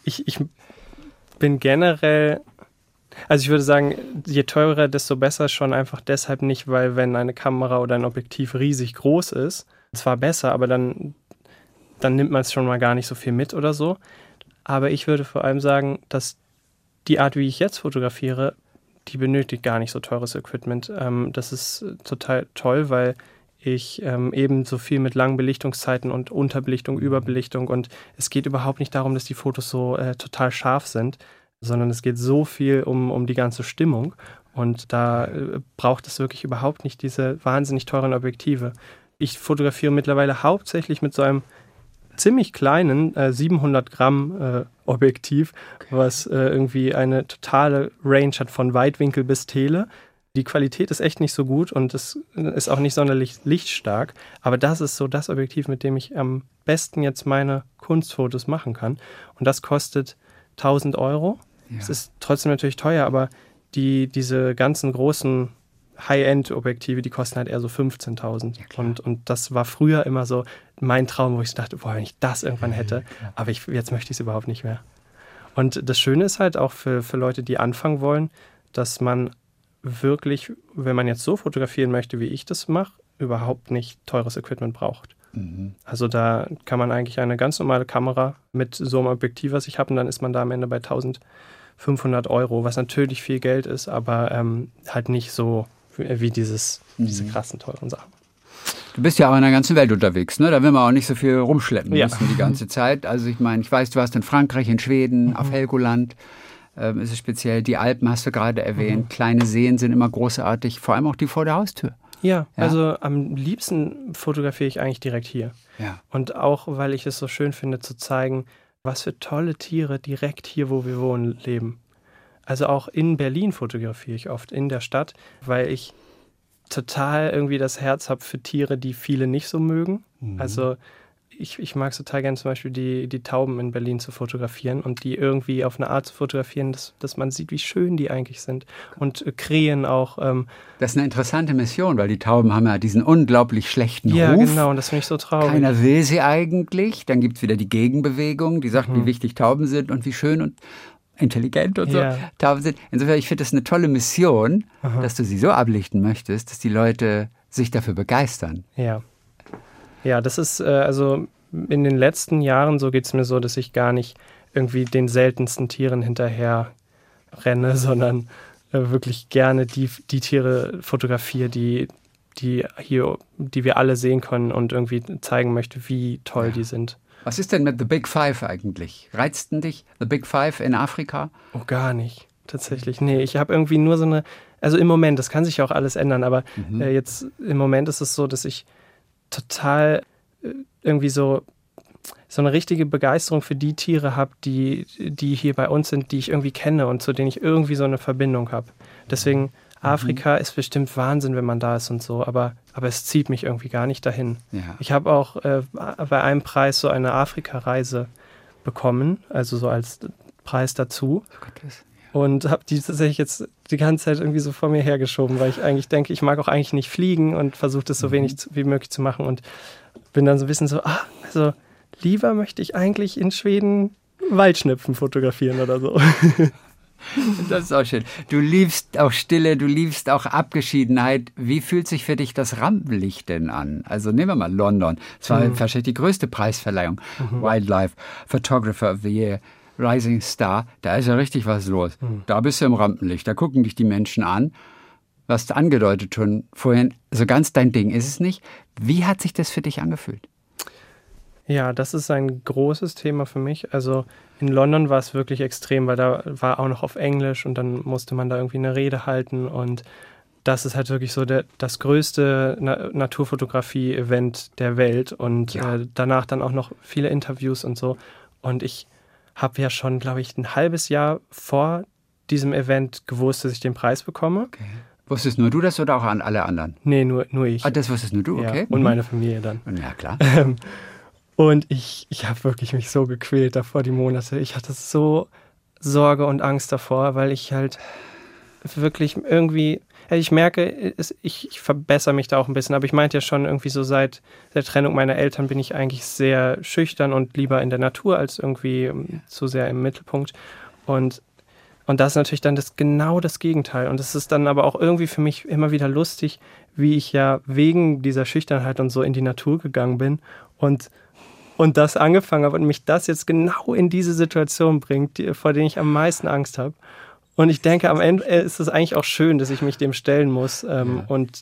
ich bin generell, also ich würde sagen, je teurer, desto besser, schon einfach deshalb nicht, weil wenn eine Kamera oder ein Objektiv riesig groß ist, zwar besser, aber dann nimmt man es schon mal gar nicht so viel mit oder so. Aber ich würde vor allem sagen, dass die Art, wie ich jetzt fotografiere, die benötigt gar nicht so teures Equipment. Das ist total toll, weil ich eben so viel mit langen Belichtungszeiten und Unterbelichtung, Überbelichtung, und es geht überhaupt nicht darum, dass die Fotos so total scharf sind, sondern es geht so viel um die ganze Stimmung, und da braucht es wirklich überhaupt nicht diese wahnsinnig teuren Objektive. Ich fotografiere mittlerweile hauptsächlich mit so einem ziemlich kleinen 700 Gramm Objektiv, was irgendwie eine totale Range hat von Weitwinkel bis Tele. Die Qualität ist echt nicht so gut und es ist auch nicht sonderlich lichtstark, aber das ist so das Objektiv, mit dem ich am besten jetzt meine Kunstfotos machen kann, und das kostet 1.000 Euro. Es ist trotzdem natürlich teuer, aber diese ganzen großen High-End-Objektive, die kosten halt eher so 15.000. Und das war früher immer so mein Traum, wo ich dachte, boah, wenn ich das irgendwann hätte, aber jetzt möchte ich es überhaupt nicht mehr. Und das Schöne ist halt auch für Leute, die anfangen wollen, dass man wirklich, wenn man jetzt so fotografieren möchte, wie ich das mache, überhaupt nicht teures Equipment braucht. Also da kann man eigentlich eine ganz normale Kamera mit so einem Objektiv, was ich habe, und dann ist man da am Ende bei 1.500 Euro, was natürlich viel Geld ist, aber halt nicht so wie diese krassen, teuren Sachen. Du bist ja auch in der ganzen Welt unterwegs, ne? Da will man auch nicht so viel rumschleppen müssen die ganze Zeit. Also ich meine, ich weiß, du warst in Frankreich, in Schweden, auf Helgoland. Ist es speziell, die Alpen hast du gerade erwähnt. Kleine Seen sind immer großartig, vor allem auch die vor der Haustür. Ja, also am liebsten fotografiere ich eigentlich direkt hier. Ja. Und auch, weil ich es so schön finde, zu zeigen, was für tolle Tiere direkt hier, wo wir wohnen, leben. Also auch in Berlin fotografiere ich oft, in der Stadt, weil ich total irgendwie das Herz habe für Tiere, die viele nicht so mögen. Also ich mag es total gerne, zum Beispiel die Tauben in Berlin zu fotografieren und die irgendwie auf eine Art zu fotografieren, dass man sieht, wie schön die eigentlich sind. Und Krähen auch. Das ist eine interessante Mission, weil die Tauben haben ja diesen unglaublich schlechten Ruf. Ja, genau, und das finde ich so traurig. Keiner will sie eigentlich. Dann gibt es wieder die Gegenbewegung, die sagt, wie wichtig Tauben sind und wie schön und intelligent und so Tauben sind. Insofern, ich finde das eine tolle Mission, dass du sie so ablichten möchtest, dass die Leute sich dafür begeistern. Ja, das ist also in den letzten Jahren, so geht es mir so, dass ich gar nicht irgendwie den seltensten Tieren hinterher renne, sondern wirklich gerne die Tiere fotografiere, die wir alle sehen können und irgendwie zeigen möchte, wie toll die sind. Was ist denn mit The Big Five eigentlich? Reizten dich The Big Five in Afrika? Oh, gar nicht. Tatsächlich. Nee, ich habe irgendwie nur so eine, also im Moment, das kann sich ja auch alles ändern, aber jetzt im Moment ist es so, dass ich total irgendwie so eine richtige Begeisterung für die Tiere habe, die hier bei uns sind, die ich irgendwie kenne und zu denen ich irgendwie so eine Verbindung habe. Deswegen, Afrika ist bestimmt Wahnsinn, wenn man da ist und so, aber es zieht mich irgendwie gar nicht dahin. Ja. Ich habe auch bei einem Preis so eine Afrika-Reise bekommen, also so als Preis dazu. Und habe die tatsächlich jetzt die ganze Zeit irgendwie so vor mir hergeschoben, weil ich eigentlich denke, ich mag auch eigentlich nicht fliegen und versuche das so wenig wie möglich zu machen und bin dann so ein bisschen so, also lieber möchte ich eigentlich in Schweden Waldschnepfen fotografieren oder so. Das ist auch schön. Du liebst auch Stille, du liebst auch Abgeschiedenheit. Wie fühlt sich für dich das Rampenlicht denn an? Also nehmen wir mal London. Es war wahrscheinlich die größte Preisverleihung. Wildlife Photographer of the Year. Rising Star, da ist ja richtig was los. Da bist du im Rampenlicht, da gucken dich die Menschen an. Du hast angedeutet schon vorhin, so ganz dein Ding ist es nicht. Wie hat sich das für dich angefühlt? Ja, das ist ein großes Thema für mich. Also in London war es wirklich extrem, weil da war auch noch auf Englisch und dann musste man da irgendwie eine Rede halten und das ist halt wirklich so das größte Naturfotografie-Event der Welt und danach dann auch noch viele Interviews und so. Und ich habe ja schon, glaube ich, ein halbes Jahr vor diesem Event gewusst, dass ich den Preis bekomme. Okay. Wusstest nur du das oder auch an alle anderen? Nee, nur ich. Ah, das wusstest nur du, okay. Ja, und meine Familie dann. Ja, klar. Und ich habe wirklich mich so gequält davor die Monate. Ich hatte so Sorge und Angst davor, weil ich halt wirklich irgendwie, Ich merke, ich verbessere mich da auch ein bisschen, aber ich meinte ja schon irgendwie so seit der Trennung meiner Eltern bin ich eigentlich sehr schüchtern und lieber in der Natur als irgendwie zu sehr im Mittelpunkt. Und das ist natürlich dann genau das Gegenteil. Und es ist dann aber auch irgendwie für mich immer wieder lustig, wie ich ja wegen dieser Schüchternheit und so in die Natur gegangen bin und das angefangen habe und mich das jetzt genau in diese Situation bringt, vor der ich am meisten Angst habe. Und ich denke, am Ende ist es eigentlich auch schön, dass ich mich dem stellen muss. Und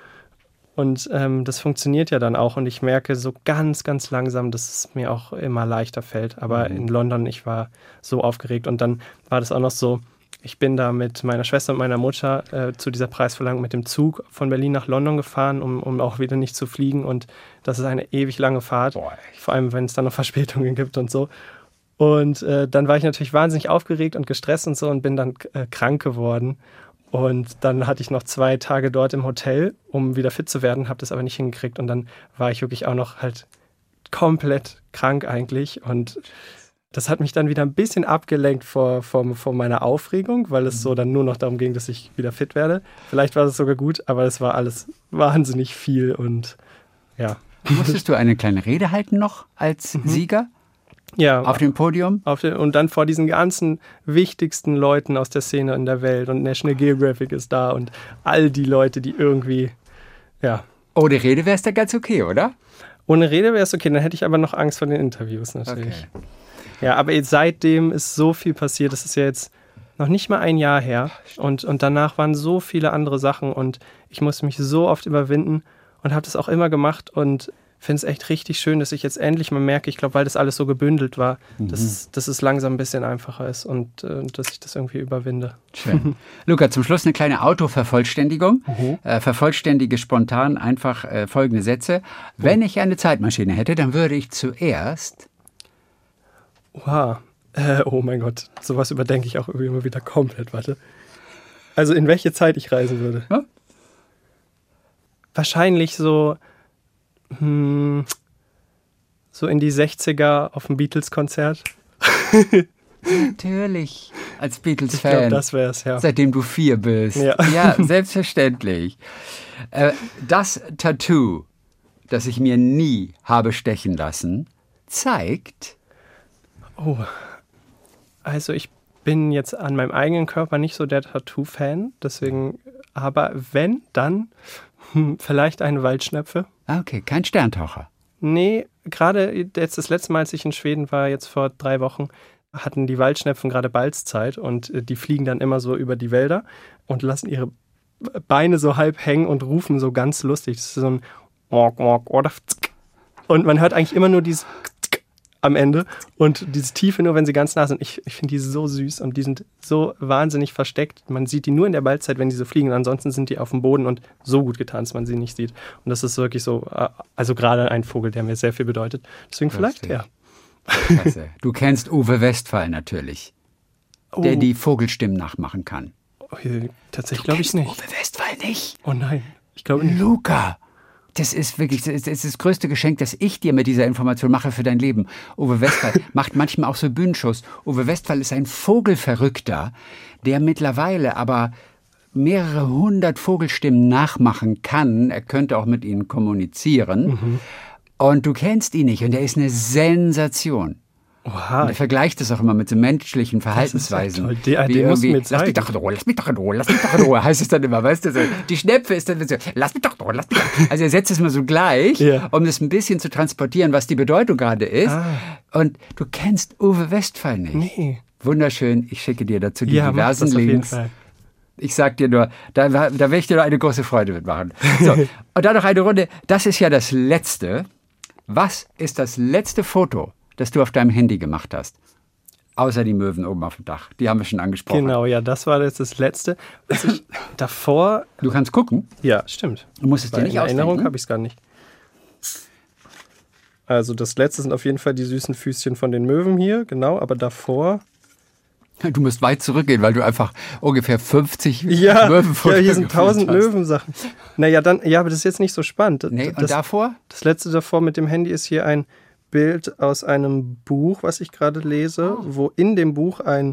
das funktioniert ja dann auch. Und ich merke so ganz, ganz langsam, dass es mir auch immer leichter fällt. Aber in London, ich war so aufgeregt. Und dann war das auch noch so, ich bin da mit meiner Schwester und meiner Mutter zu dieser Preisverleihung mit dem Zug von Berlin nach London gefahren, um auch wieder nicht zu fliegen. Und das ist eine ewig lange Fahrt. Vor allem, wenn es dann noch Verspätungen gibt und so. Und dann war ich natürlich wahnsinnig aufgeregt und gestresst und so und bin dann krank geworden. Und dann hatte ich noch 2 Tage dort im Hotel, um wieder fit zu werden, habe das aber nicht hingekriegt. Und dann war ich wirklich auch noch halt komplett krank eigentlich. Und das hat mich dann wieder ein bisschen abgelenkt vor meiner Aufregung, weil es so dann nur noch darum ging, dass ich wieder fit werde. Vielleicht war das sogar gut, aber es war alles wahnsinnig viel und ja. Musstest du eine kleine Rede halten noch als Sieger? Ja. Auf dem Podium? Und dann vor diesen ganzen wichtigsten Leuten aus der Szene in der Welt und National Geographic ist da und all die Leute, die irgendwie, ja. Ohne Rede wäre es da ganz okay, oder? Ohne Rede wäre es okay, dann hätte ich aber noch Angst vor den Interviews natürlich. Okay. Ja, aber seitdem ist so viel passiert, das ist ja jetzt noch nicht mal ein Jahr her und danach waren so viele andere Sachen und ich musste mich so oft überwinden und habe das auch immer gemacht und finde es echt richtig schön, dass ich jetzt endlich mal merke, ich glaube, weil das alles so gebündelt war, dass es langsam ein bisschen einfacher ist und dass ich das irgendwie überwinde. Schön. Luca, zum Schluss eine kleine Autovervollständigung. Vervollständige spontan einfach folgende Sätze. Wenn ich eine Zeitmaschine hätte, dann würde ich zuerst... Wow. Oh mein Gott, sowas überdenke ich auch immer wieder komplett. Warte. Also in welche Zeit ich reisen würde? Ja? Wahrscheinlich so in die 60er auf dem Beatles-Konzert. Natürlich, als Beatles-Fan. Ich glaube, das wär's, ja. Seitdem du 4 bist. Ja, selbstverständlich. Das Tattoo, das ich mir nie habe stechen lassen, zeigt... Oh, also ich bin jetzt an meinem eigenen Körper nicht so der Tattoo-Fan, deswegen, aber wenn, dann vielleicht eine Waldschnepfe. Okay, kein Sterntaucher. Nee, gerade jetzt das letzte Mal, als ich in Schweden war, jetzt vor 3 Wochen, hatten die Waldschnepfen gerade Balzzeit und die fliegen dann immer so über die Wälder und lassen ihre Beine so halb hängen und rufen so ganz lustig. Das ist so ein und man hört eigentlich immer nur dieses am Ende und diese Tiefe nur, wenn sie ganz nah sind. Ich finde die so süß und die sind so wahnsinnig versteckt. Man sieht die nur in der Balzzeit, wenn die so fliegen. Ansonsten sind die auf dem Boden und so gut getan, dass man sie nicht sieht. Und das ist wirklich so, also gerade ein Vogel, der mir sehr viel bedeutet. Deswegen vielleicht, ja. Klasse. Du kennst Uwe Westphal natürlich, der die Vogelstimmen nachmachen kann. Oh, tatsächlich glaube ich nicht. Uwe Westphal nicht? Oh nein, ich glaube nicht. Luca! Das ist wirklich das größte Geschenk, das ich dir mit dieser Information mache für dein Leben. Uwe Westphal macht manchmal auch so Bühnenshows. Uwe Westphal ist ein Vogelverrückter, der mittlerweile aber mehrere 100 Vogelstimmen nachmachen kann. Er könnte auch mit ihnen kommunizieren. Und du kennst ihn nicht und er ist eine Sensation. Oha. Und er vergleicht es auch immer mit so menschlichen Verhaltensweisen. Das ist ja toll. Den musst du mir zeigen. Lass mich doch in Ruhe, lass mich doch in Ruhe, lass mich doch in Ruhe, heißt es dann immer, weißt du? So. Die Schnepfe ist dann so, lass mich doch in Ruhe, lass mich doch. Also er setzt es mal so gleich, um das ein bisschen zu transportieren, was die Bedeutung gerade ist. Und du kennst Uwe Westphal nicht. Nee. Wunderschön, ich schicke dir dazu die diversen Links. Ich sag dir nur, da werde ich dir noch eine große Freude mitmachen. So, und dann noch eine Runde. Das ist ja das Letzte. Was ist das letzte Foto, das du auf deinem Handy gemacht hast? Außer die Möwen oben auf dem Dach. Die haben wir schon angesprochen. Genau, ja, das war jetzt das Letzte. Was ich davor... Du kannst gucken? Ja, stimmt. Du musst es dir nicht ausdenken. In Erinnerung habe ich es gar nicht. Also das Letzte sind auf jeden Fall die süßen Füßchen von den Möwen hier, genau, aber davor... Du musst weit zurückgehen, weil du einfach ungefähr 50 Möwen fotografiert hast. Ja, hier sind 1000 Möwensachen. Naja, dann, ja, aber das ist jetzt nicht so spannend. Nee, und davor? Das Letzte davor mit dem Handy ist hier ein Bild aus einem Buch, was ich gerade lese, wo in dem Buch ein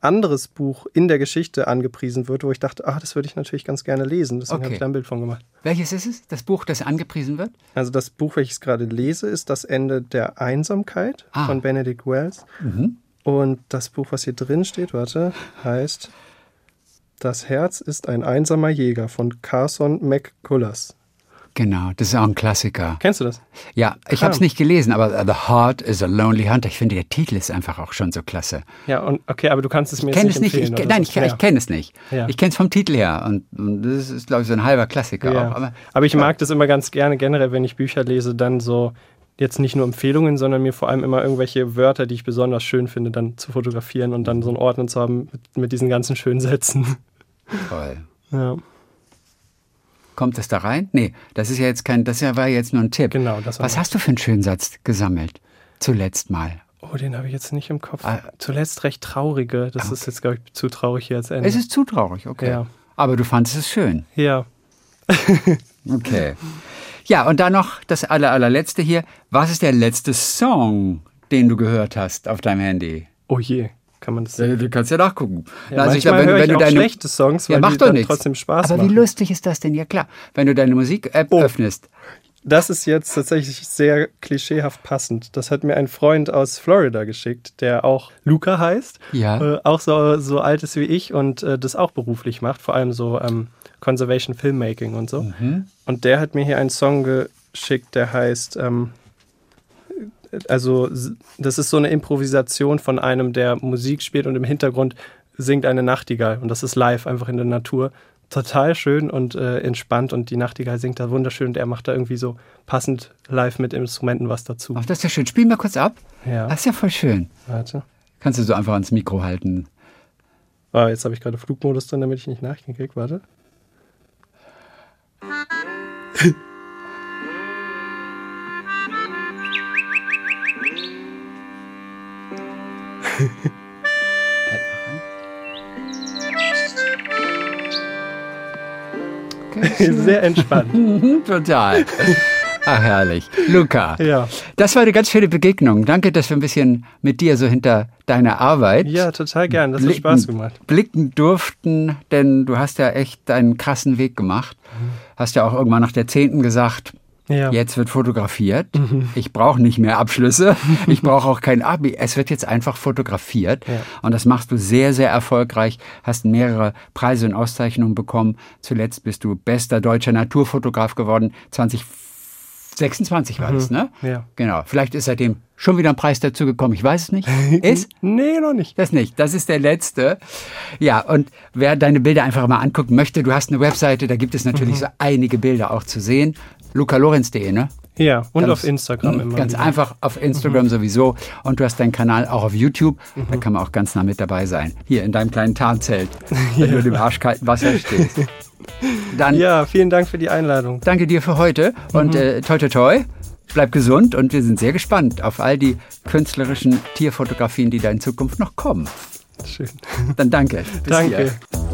anderes Buch in der Geschichte angepriesen wird, wo ich dachte, das würde ich natürlich ganz gerne lesen. Deswegen habe ich da ein Bild von gemacht. Welches ist es? Das Buch, das angepriesen wird? Also das Buch, welches ich gerade lese, ist Das Ende der Einsamkeit von Benedict Wells. Und das Buch, was hier drin steht, heißt Das Herz ist ein einsamer Jäger von Carson McCullers. Genau, das ist auch ein Klassiker. Kennst du das? Ja, ich habe es nicht gelesen, aber The Heart is a Lonely Hunter. Ich finde, der Titel ist einfach auch schon so klasse. Ja, und okay, aber du kannst es mir jetzt nicht empfehlen. Ich kenne es nicht. Ja. Ich kenne es vom Titel her und das ist, glaube ich, so ein halber Klassiker. Ja. Auch. Aber ich mag das immer ganz gerne, generell, wenn ich Bücher lese, dann so jetzt nicht nur Empfehlungen, sondern mir vor allem immer irgendwelche Wörter, die ich besonders schön finde, dann zu fotografieren und dann so einen Ordner zu haben mit diesen ganzen schönen Sätzen. Toll. Ja. Kommt es da rein? Nee, das war jetzt nur ein Tipp. Genau, Was hast du für einen schönen Satz gesammelt? Zuletzt mal. Oh, den habe ich jetzt nicht im Kopf. Zuletzt recht traurige. Das ist jetzt, glaube ich, zu traurig hier als Ende. Es ist zu traurig, okay. Ja. Aber du fandest es schön. Ja. Okay. Ja, und dann noch das allerletzte hier. Was ist der letzte Song, den du gehört hast auf deinem Handy? Oh je. Kann man das Du kannst ja nachgucken. Ja, also manchmal höre ich auch schlechte Songs, weil die dann trotzdem Spaß machen. Aber wie lustig ist das denn? Ja klar, wenn du deine Musik-App öffnest. Das ist jetzt tatsächlich sehr klischeehaft passend. Das hat mir ein Freund aus Florida geschickt, der auch Luca heißt. Ja. Auch so alt ist wie ich und das auch beruflich macht, vor allem so Conservation Filmmaking und so. Und der hat mir hier einen Song geschickt, der heißt... Also das ist so eine Improvisation von einem, der Musik spielt und im Hintergrund singt eine Nachtigall. Und das ist live, einfach in der Natur. Total schön und entspannt und die Nachtigall singt da wunderschön und er macht da irgendwie so passend live mit Instrumenten was dazu. Ach, das ist ja schön. Spiel mal kurz ab. Ja. Das ist ja voll schön. Warte. Kannst du so einfach ans Mikro halten. Jetzt habe ich gerade Flugmodus drin, damit ich nicht Nachrichten kriege. Warte. Okay. Sehr entspannt. Total. Ach, herrlich. Luca, ja. Das war eine ganz schöne Begegnung. Danke, dass wir ein bisschen mit dir so hinter deiner Arbeit total gern. Das hat Spaß gemacht. Blicken durften, denn du hast ja echt einen krassen Weg gemacht. Hast ja auch irgendwann nach der 10. gesagt, jetzt wird fotografiert. Ich brauche nicht mehr Abschlüsse. Ich brauche auch kein Abi. Es wird jetzt einfach fotografiert. Ja. Und das machst du sehr, sehr erfolgreich. Hast mehrere Preise und Auszeichnungen bekommen. Zuletzt bist du bester deutscher Naturfotograf geworden. 2026 war das, ne? Ja. Genau. Vielleicht ist seitdem schon wieder ein Preis dazu gekommen. Ich weiß es nicht. Ist? Nee, noch nicht. Das nicht. Das ist der letzte. Ja, und wer deine Bilder einfach mal angucken möchte, du hast eine Webseite, da gibt es natürlich so einige Bilder auch zu sehen. lucalorenz.de, ne? Ja, und auf Instagram immer. Ganz einfach auf Instagram sowieso. Und du hast deinen Kanal auch auf YouTube. Da kann man auch ganz nah mit dabei sein. Hier in deinem kleinen Tarnzelt, wenn du im arschkalten Wasser stehst. Dann, vielen Dank für die Einladung. Danke dir für heute und toi toi toi. Bleib gesund und wir sind sehr gespannt auf all die künstlerischen Tierfotografien, die da in Zukunft noch kommen. Schön. Dann danke. Danke.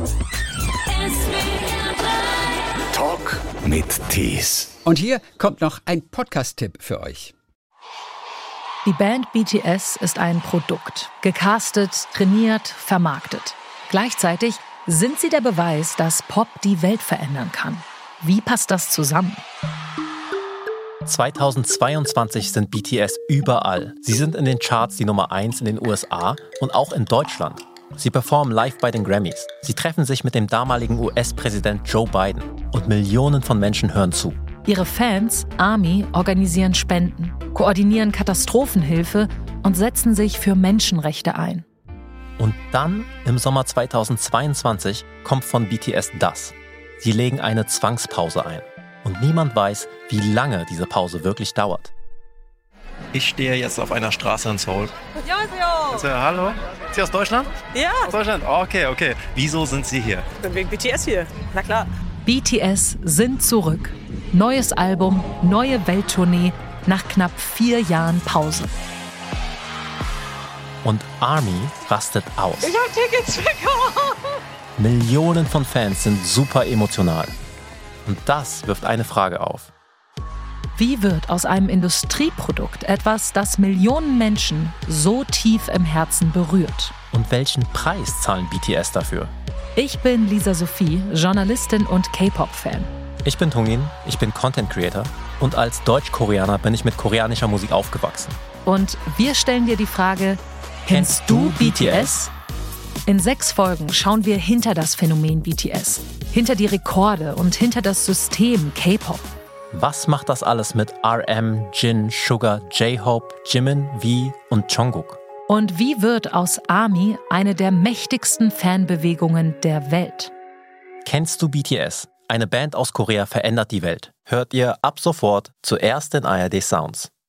Talk mit Tees. Und hier kommt noch ein Podcast-Tipp für euch. Die Band BTS ist ein Produkt. Gecastet, trainiert, vermarktet. Gleichzeitig sind sie der Beweis, dass Pop die Welt verändern kann. Wie passt das zusammen? 2022 sind BTS überall. Sie sind in den Charts die Nummer 1 in den USA und auch in Deutschland. Sie performen live bei den Grammys. Sie treffen sich mit dem damaligen US-Präsident Joe Biden. Und Millionen von Menschen hören zu. Ihre Fans, ARMY, organisieren Spenden, koordinieren Katastrophenhilfe und setzen sich für Menschenrechte ein. Und dann, im Sommer 2022, kommt von BTS das. Sie legen eine Zwangspause ein. Und niemand weiß, wie lange diese Pause wirklich dauert. Ich stehe jetzt auf einer Straße in Seoul. Hallo? Sind Sie aus Deutschland? Ja. Aus Deutschland? Oh, okay. Wieso sind Sie hier? Wegen BTS hier. Na klar. BTS sind zurück. Neues Album, neue Welttournee nach knapp 4 Jahren Pause. Und ARMY rastet aus. Ich hab Tickets bekommen. Millionen von Fans sind super emotional. Und das wirft eine Frage auf. Wie wird aus einem Industrieprodukt etwas, das Millionen Menschen so tief im Herzen berührt? Und welchen Preis zahlen BTS dafür? Ich bin Lisa Sophie, Journalistin und K-Pop-Fan. Ich bin Tungin, ich bin Content Creator und als Deutsch-Koreaner bin ich mit koreanischer Musik aufgewachsen. Und wir stellen dir die Frage, kennst du BTS? In 6 Folgen schauen wir hinter das Phänomen BTS, hinter die Rekorde und hinter das System K-Pop. Was macht das alles mit RM, Jin, Suga, J-Hope, Jimin, V und Jungkook? Und wie wird aus ARMY eine der mächtigsten Fanbewegungen der Welt? Kennst du BTS? Eine Band aus Korea verändert die Welt. Hört ihr ab sofort zuerst in ARD Sounds.